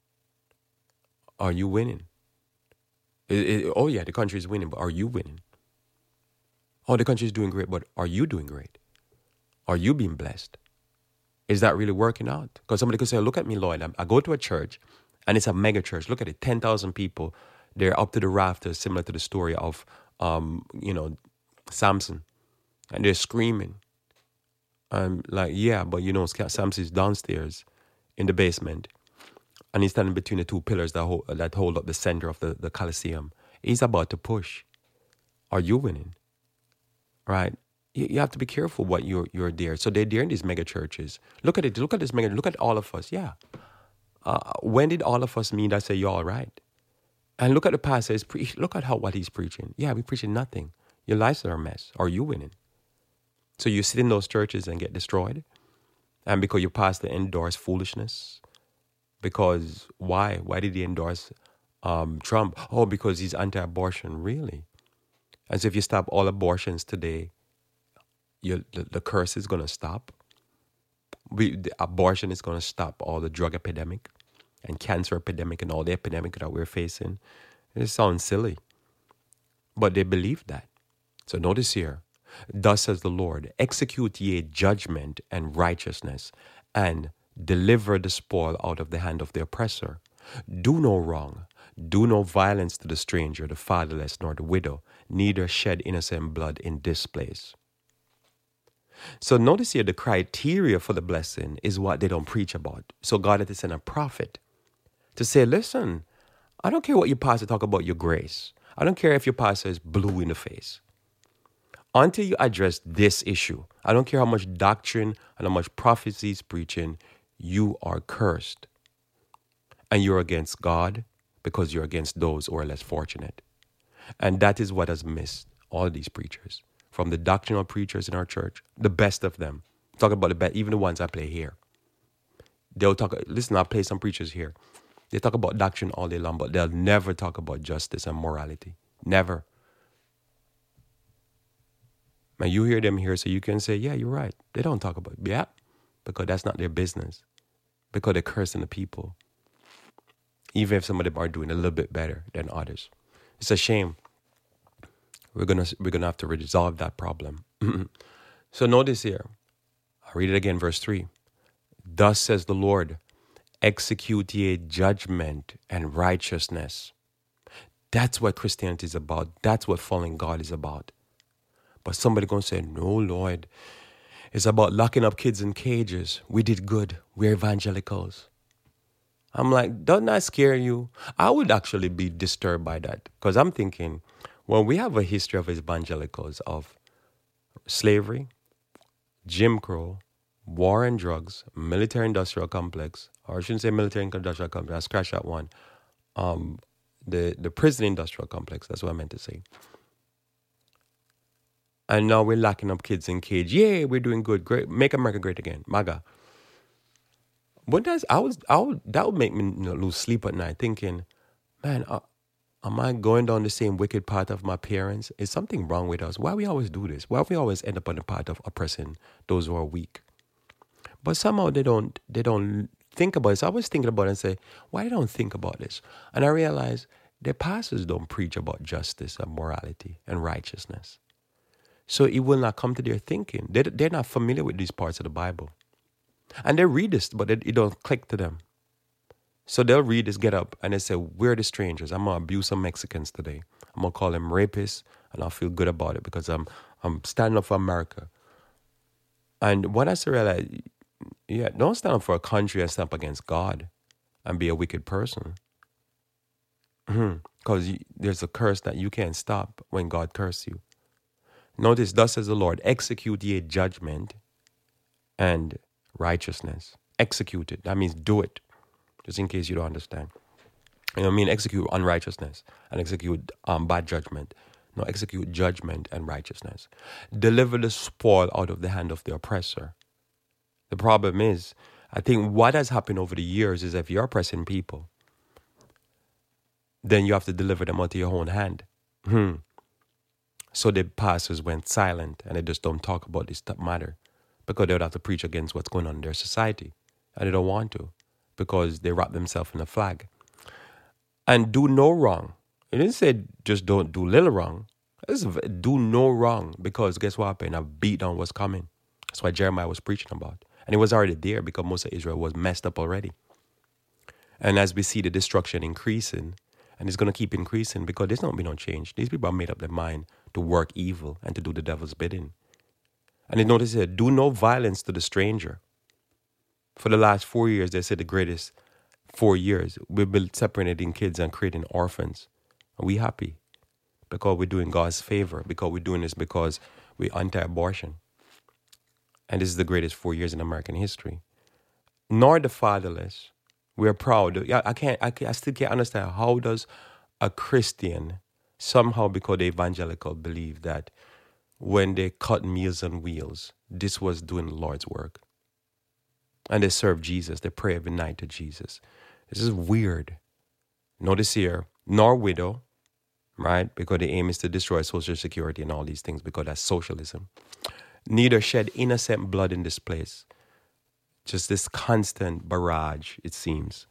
Are you winning? It, it, oh yeah, the country is winning, but are you winning? Oh, the country is doing great, but are you doing great? Are you being blessed? Is that really working out? Because somebody could say, look at me, Lloyd. I, I go to a church, and it's a mega church. Look at it, ten thousand people. They're up to the rafters, similar to the story of, um, you know, Samson. And they're screaming. I'm like, yeah, but you know, Samson's downstairs in the basement. And he's standing between the two pillars that hold, that hold up the center of the, the Colosseum. He's about to push. Are you winning? Right? You, you have to be careful what you're you're there. So they're there in these mega churches. Look at it. Look at this mega. Look at all of us. Yeah. Uh, when did all of us mean that say you're all right? And look at the pastor. Pre- look at how what he's preaching. Yeah, we're preaching nothing. Your lives are a mess. Are you winning? So you sit in those churches and get destroyed, and because your pastor endorsed foolishness. Because why? Why did he endorse um, Trump? Oh, because he's anti-abortion. Really? And so if you stop all abortions today, you, the, the curse is going to stop. We, the abortion is going to stop all the drug epidemic and cancer epidemic and all the epidemic that we're facing. It sounds silly, but they believe that. So notice here, thus says the Lord, execute ye judgment and righteousness and deliver the spoil out of the hand of the oppressor. Do no wrong, do no violence to the stranger, the fatherless, nor the widow, neither shed innocent blood in this place. So notice here the criteria for the blessing is what they don't preach about. So God had to send a prophet to say, listen, I don't care what your pastor talk about your grace. I don't care if your pastor is blue in the face. Until you address this issue, I don't care how much doctrine and how much prophecy is preaching, you are cursed. And you're against God because you're against those who are less fortunate. And that is what has missed all these preachers. From the doctrinal preachers in our church, the best of them. Talk about the best, even the ones I play here. They'll talk, listen, I'll play some preachers here. They talk about doctrine all day long, but they'll never talk about justice and morality. Never. And you hear them here, so you can say, yeah, you're right. They don't talk about it. Yeah, because that's not their business. Because they're cursing the people. Even if some of them are doing a little bit better than others. It's a shame. We're gonna we're gonna have to resolve that problem. So notice here. I'll read it again, verse three. Thus says the Lord, execute ye judgment and righteousness. That's what Christianity is about. That's what following God is about. But somebody gonna say, no, Lord, it's about locking up kids in cages. We did good. We're evangelicals. I'm like, doesn't that scare you? I would actually be disturbed by that. Because I'm thinking, well, we have a history of evangelicals of slavery, Jim Crow, war and drugs, military-industrial complex, or I shouldn't say military-industrial complex, I scratched that one. Um, the, the prison-industrial complex, that's what I meant to say. And now we're locking up kids in cage. Yeah, we're doing good. Great. Make America great again. MAGA. But that's, I was, I would, that would make me, you know, lose sleep at night thinking, man, uh, am I going down the same wicked path of my parents? Is something wrong with us? Why we always do this? Why we always end up on the path of oppressing those who are weak? But somehow they don't, they don't think about it. So I was thinking about it and say, why they don't think about this? And I realized their pastors don't preach about justice and morality and righteousness. So it will not come to their thinking. They, they're not familiar with these parts of the Bible. And they read this, but it, it don't click to them. So they'll read this, get up, and they say, we're the strangers. I'm going to abuse some Mexicans today. I'm going to call them rapists, and I'll feel good about it because I'm I'm standing up for America. And when I say realize, yeah, don't stand up for a country and stand up against God and be a wicked person. Because there's a curse that you can't stop when God curses you. Notice, thus says the Lord, execute ye judgment and righteousness. Execute it. That means do it. Just in case you don't understand. You know what I mean? Execute unrighteousness and execute um, bad judgment. No, execute judgment and righteousness. Deliver the spoil out of the hand of the oppressor. The problem is, I think what has happened over the years is if you're oppressing people, then you have to deliver them out of your own hand. Hmm. So the pastors went silent and they just don't talk about this matter because they would have to preach against what's going on in their society. And they don't want to because they wrap themselves in a flag. And do no wrong. It didn't say just don't do little wrong. It's do no wrong because guess what happened? A beat down was coming. That's what Jeremiah was preaching about. And it was already there because most of Israel was messed up already. And as we see the destruction increasing, and it's going to keep increasing because there's not been no change. These people have made up their mind to work evil and to do the devil's bidding. And they notice here, do no violence to the stranger. For the last four years, they said the greatest four years, we've been separating kids and creating orphans. And we happy because we're doing God's favor, because we're doing this because we're anti-abortion. And this is the greatest four years in American history. Nor the fatherless. We're proud. Yeah, I can't. I, can't, I still can't understand how does a Christian somehow, because they evangelical, believe that when they cut meals on wheels, this was doing the Lord's work, and they serve Jesus. They pray every night to Jesus. This is weird. Notice here, nor widow, right? Because the aim is to destroy Social Security and all these things because that's socialism. Neither shed innocent blood in this place. Just this constant barrage, it seems,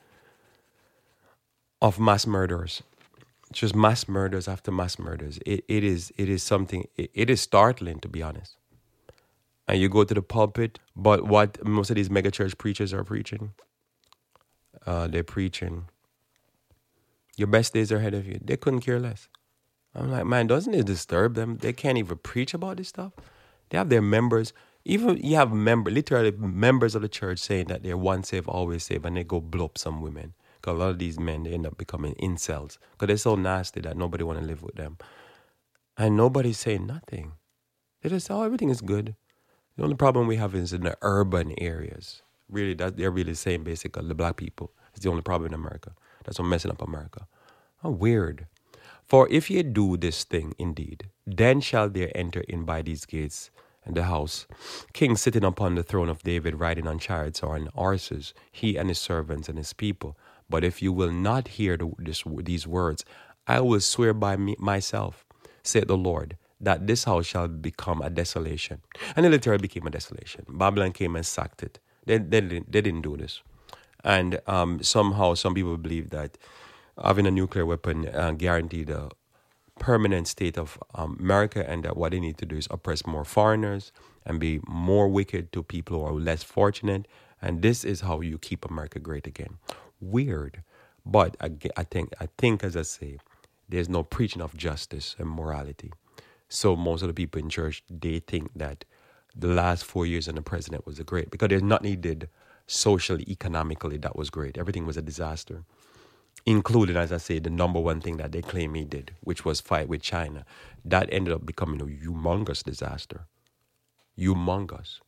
of mass murders. Just mass murders after mass murders. It, it is it is something, it, it is startling, to be honest. And you go to the pulpit, but what most of these megachurch preachers are preaching, uh, they're preaching, your best days are ahead of you. They couldn't care less. I'm like, man, doesn't it disturb them? They can't even preach about this stuff. They have their members. Even you have member, literally members of the church saying that they're once saved, always saved, and they go blow up some women. Because a lot of these men, they end up becoming incels. Because they're so nasty that nobody want to live with them. And nobody's saying nothing. They just say, oh, everything is good. The only problem we have is in the urban areas. Really, that they're really saying basically the black people. It's the only problem in America. That's what messing up America. How weird. For if ye do this thing indeed, then shall there enter in by these gates and the house, king sitting upon the throne of David, riding on chariots or on horses, he and his servants and his people. But if you will not hear the, this, these words, I will swear by me, myself, said the Lord, that this house shall become a desolation. And it literally became a desolation. Babylon came and sacked it. They, they, didn't, they didn't do this. And um, somehow some people believe that having a nuclear weapon uh, guaranteed a permanent state of um, America, and that what they need to do is oppress more foreigners and be more wicked to people who are less fortunate. And this is how you keep America great again. Weird. But I, I think, I think, as I say, there's no preaching of justice and morality. So most of the people in church, they think that the last four years of the president was a great, because there's nothing he did socially, economically that was great. Everything was a disaster, including, as I say, the number one thing that they claim he did, which was fight with China. That ended up becoming a humongous disaster. Humongous.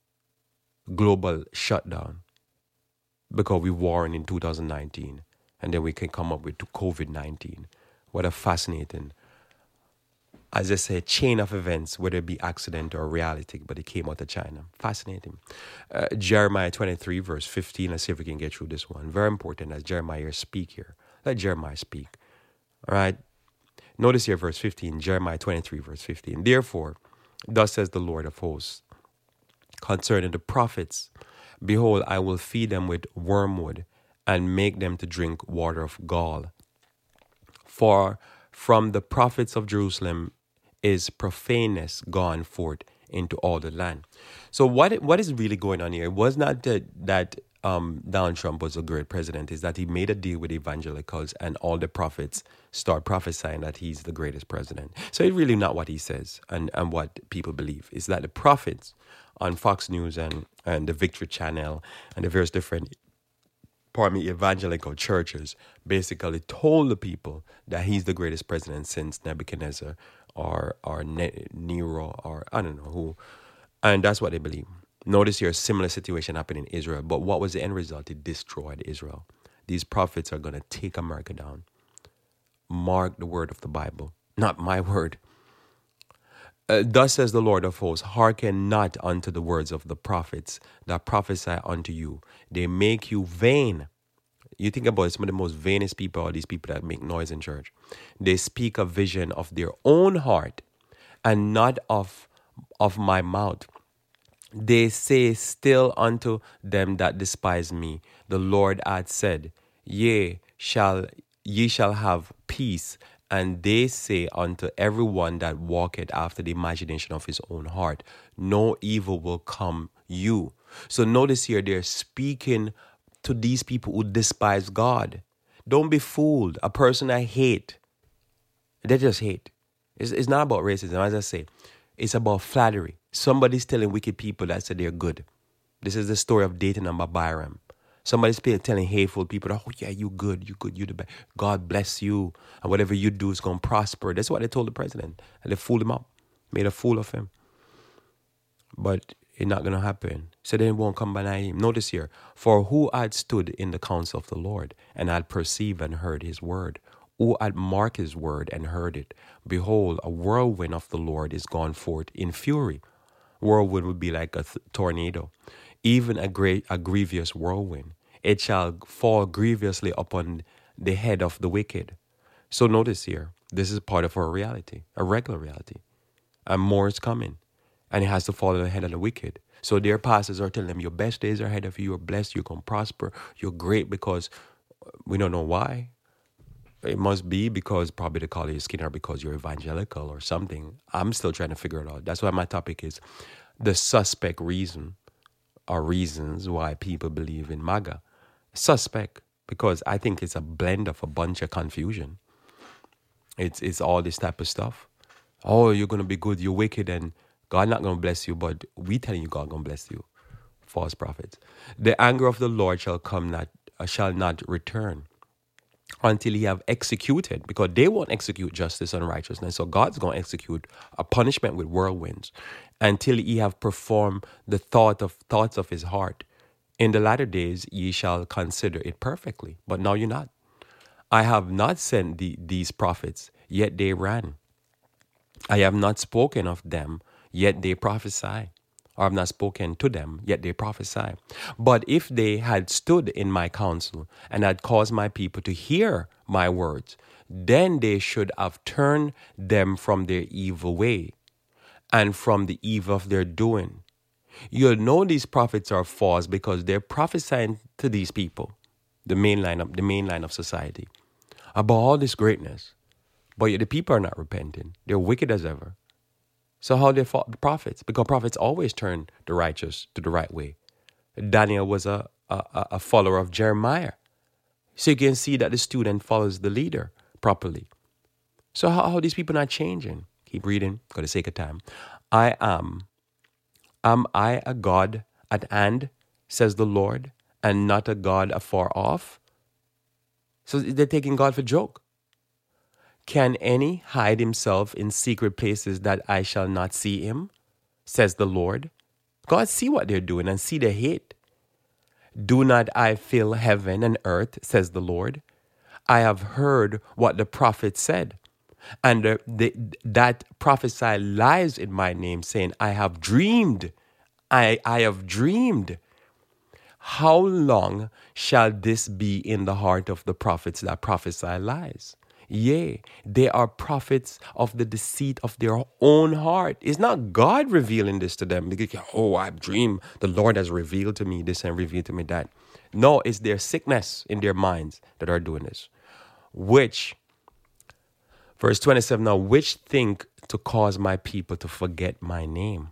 Global shutdown. Because we warned in two thousand nineteen, and then we can come up with COVID nineteen. What a fascinating, as I say, chain of events, whether it be accident or reality, but it came out of China. Fascinating. Uh, Jeremiah twenty-three, verse fifteen. Let's see if we can get through this one. Very important as Jeremiah speak here. Let Jeremiah speak. All right. Notice here, verse fifteen, Jeremiah twenty-three, verse fifteen. Therefore, thus says the Lord of hosts, concerning the prophets, behold, I will feed them with wormwood and make them to drink water of gall. For from the prophets of Jerusalem is profaneness gone forth into all the land. So what what is really going on here? It was not that, that um, Donald Trump was a great president. Is that he made a deal with evangelicals and all the prophets start prophesying that he's the greatest president. So it's really not what he says and, and what people believe. It's that the prophets on Fox News and, and the Victory Channel and the various different pardon me, evangelical churches basically told the people that he's the greatest president since Nebuchadnezzar or or ne- Nero or I don't know who. And that's what they believe. Notice here a similar situation happened in Israel. But what was the end result? It destroyed Israel. These prophets are going to take America down. Mark the word of the Bible, not my word. Uh, Thus says the Lord of hosts, hearken not unto the words of the prophets that prophesy unto you. They make you vain. You think about it, some of the most vainest people are these people that make noise in church. They speak a vision of their own heart and not of, of my mouth. They say still unto them that despise me, the Lord hath said, Yea, shall ye shall have peace. And they say unto everyone that walketh after the imagination of his own heart, no evil will come you. So notice here, they're speaking to these people who despise God. Don't be fooled. A person I hate, they just hate. It's, it's not about racism, as I say. It's about flattery. Somebody's telling wicked people that said they're good. This is the story of Dathan and Abiram. Somebody's telling hateful people, oh yeah, you good, you good, you the best. God bless you. And whatever you do is going to prosper. That's what they told the president. And they fooled him up. Made a fool of him. But it's not going to happen. So they won't come by him. Notice here, for who had stood in the counsel of the Lord and had perceived and heard his word? Who had marked his word and heard it? Behold, a whirlwind of the Lord is gone forth in fury. Whirlwind would be like a th- tornado. Even a great, a grievous whirlwind. It shall fall grievously upon the head of the wicked. So notice here, this is part of our reality, a regular reality. And more is coming. And it has to fall on the head of the wicked. So their pastors are telling them, your best days are ahead of you. You're blessed. You're going to prosper. You're great, because we don't know why. It must be because probably the color of your skin, or because you're evangelical or something. I'm still trying to figure it out. That's why my topic is the suspect reason or reasons why people believe in MAGA. Suspect, because I think it's a blend of a bunch of confusion. It's it's all this type of stuff. Oh, you're going to be good, you're wicked, and God not going to bless you, but we telling you God going to bless you. False prophets. The anger of the Lord shall come not uh, shall not return. until he have executed, because they won't execute justice and righteousness. So God's going to execute a punishment with whirlwinds until he have performed the thought of thoughts of his heart. In the latter days, ye shall consider it perfectly. But now you're not. I have not sent the, these prophets, yet they ran. I have not spoken of them, yet they prophesy. Or I have not spoken to them, yet they prophesy. But if they had stood in my counsel and had caused my people to hear my words, then they should have turned them from their evil way and from the evil of their doing. You'll know these prophets are false because they're prophesying to these people, the main line of, the main line of society, about all this greatness. But yet the people are not repenting. They're wicked as ever. So how they fought the prophets? Because prophets always turn the righteous to the right way. Daniel was a, a, a follower of Jeremiah. So you can see that the student follows the leader properly. So how, how are these people not changing? Keep reading, for the sake of time. I am. Am I a God at hand, says the Lord, and not a God afar off? So they're taking God for joke. Can any hide himself in secret places that I shall not see him? Says the Lord. God see what they're doing and see their hate. Do not I fill heaven and earth, says the Lord. I have heard what the prophet said. And the, the, that prophesy lies in my name, saying, I have dreamed. I, I have dreamed. How long shall this be in the heart of the prophets that prophesy lies? Yea, they are prophets of the deceit of their own heart. It's not God revealing this to them. Because, oh, I've dreamed. The Lord has revealed to me this and revealed to me that. No, it's their sickness in their minds that are doing this. Which, verse twenty-seven, now, which think to cause my people to forget my name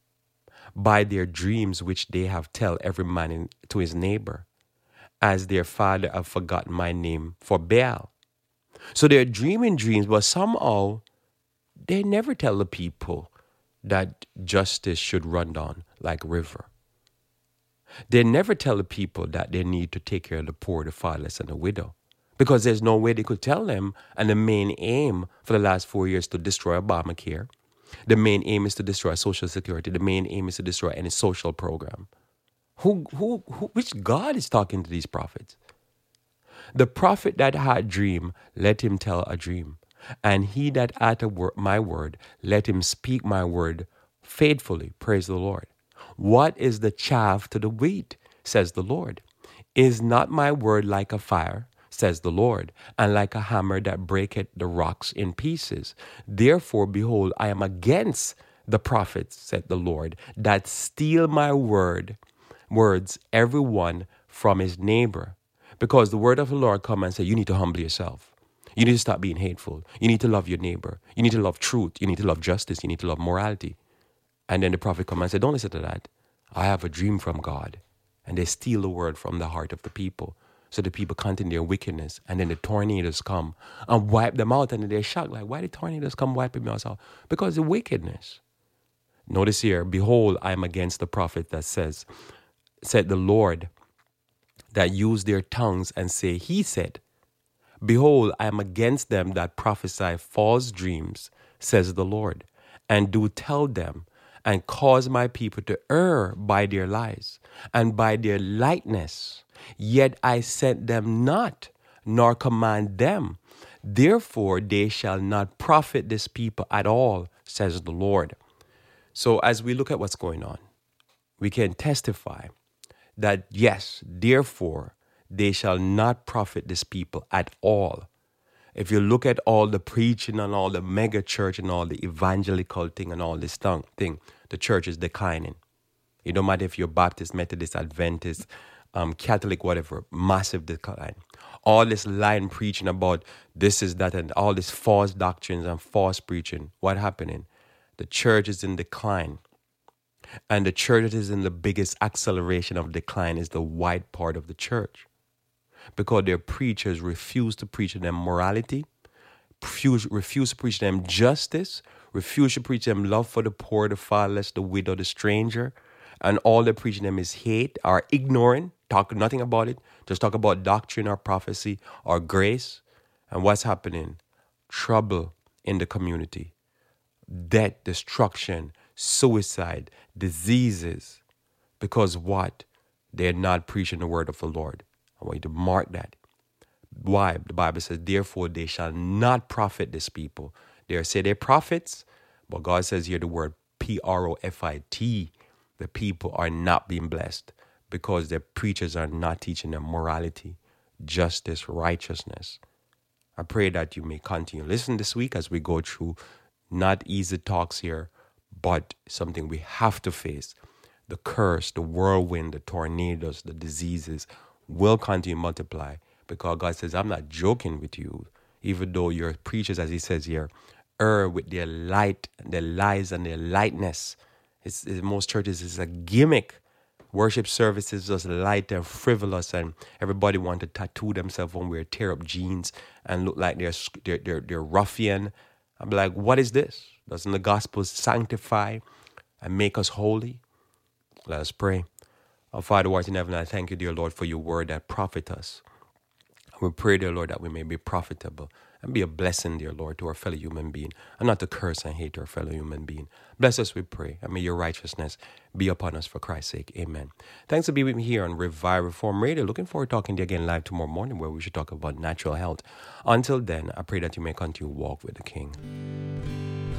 by their dreams which they have tell every man in, to his neighbor, as their father have forgotten my name for Baal. So they're dreaming dreams, but somehow they never tell the people that justice should run down like a river. They never tell the people that they need to take care of the poor, the fatherless, and the widow. Because there's no way they could tell them. And the main aim for the last four years to destroy Obamacare. The main aim is to destroy Social Security. The main aim is to destroy any social program. Who, who, who, which God is talking to these prophets? The prophet that had dream, let him tell a dream. And he that uttered my word, let him speak my word faithfully. Praise the Lord. What is the chaff to the wheat, says the Lord? Is not my word like a fire, says the Lord, and like a hammer that breaketh the rocks in pieces? Therefore, behold, I am against the prophets, said the Lord, that steal my word, words, every one from his neighbor. Because the word of the Lord come and say, you need to humble yourself. You need to stop being hateful. You need to love your neighbor. You need to love truth. You need to love justice. You need to love morality. And then the prophet come and say, don't listen to that. I have a dream from God. And they steal the word from the heart of the people. So the people continue their wickedness. And then the tornadoes come and wipe them out. And they're shocked. Like, why did tornadoes come wiping us out? Because of wickedness. Notice here, behold, I am against the prophet that says, said the Lord, that use their tongues and say, he said, behold, I am against them that prophesy false dreams, says the Lord, and do tell them, and cause my people to err by their lies, and by their lightness. Yet I sent them not, nor command them. Therefore they shall not profit this people at all, says the Lord. So as we look at what's going on, we can testify that yes, therefore, they shall not profit this people at all. If you look at all the preaching and all the mega church and all the evangelical thing and all this thing, the church is declining. It don't matter if you're Baptist, Methodist, Adventist, um, Catholic, whatever, massive decline. All this lying preaching about this is that and all this false doctrines and false preaching, what happening? The church is in decline. And the church that is in the biggest acceleration of decline is the white part of the church. Because their preachers refuse to preach to them morality, refuse, refuse to preach to them justice, refuse to preach to them love for the poor, the fatherless, the widow, the stranger, And all they're preaching them is hate, are ignoring, talk nothing about it. Just talk about doctrine or prophecy or grace. And what's happening? Trouble in the community. Death, destruction, suicide, diseases. Because what? They're not preaching the word of the Lord. I want you to mark that. Why? The Bible says, therefore they shall not profit this people. They say they're prophets, but God says here the word P R O F I T. The people are not being blessed because their preachers are not teaching them morality, justice, righteousness. I pray that you may continue. Listen this week as we go through not easy talks here, but something we have to face. The curse, the whirlwind, the tornadoes, the diseases will continue to multiply because God says, I'm not joking with you. Even though your preachers, as he says here, err with their light, their lies and their lightness. It's, it's, most churches is a gimmick. Worship services just light and frivolous, and everybody want to tattoo themselves and wear tear up jeans and look like they're they're they're, they're ruffian. I'm like, what is this? Doesn't the gospel sanctify and make us holy? Let us pray. Our Father who art in heaven, I thank you, dear Lord, for your word that profit us. We pray, dear Lord, that we may be profitable and be a blessing, dear Lord, to our fellow human being, and not to curse and hate our fellow human being. Bless us, we pray, and may your righteousness be upon us for Christ's sake. Amen. Thanks for being with me here on Revive Reform Radio. Looking forward to talking to you again live tomorrow morning, where we should talk about natural health. Until then, I pray that you may continue to walk with the King.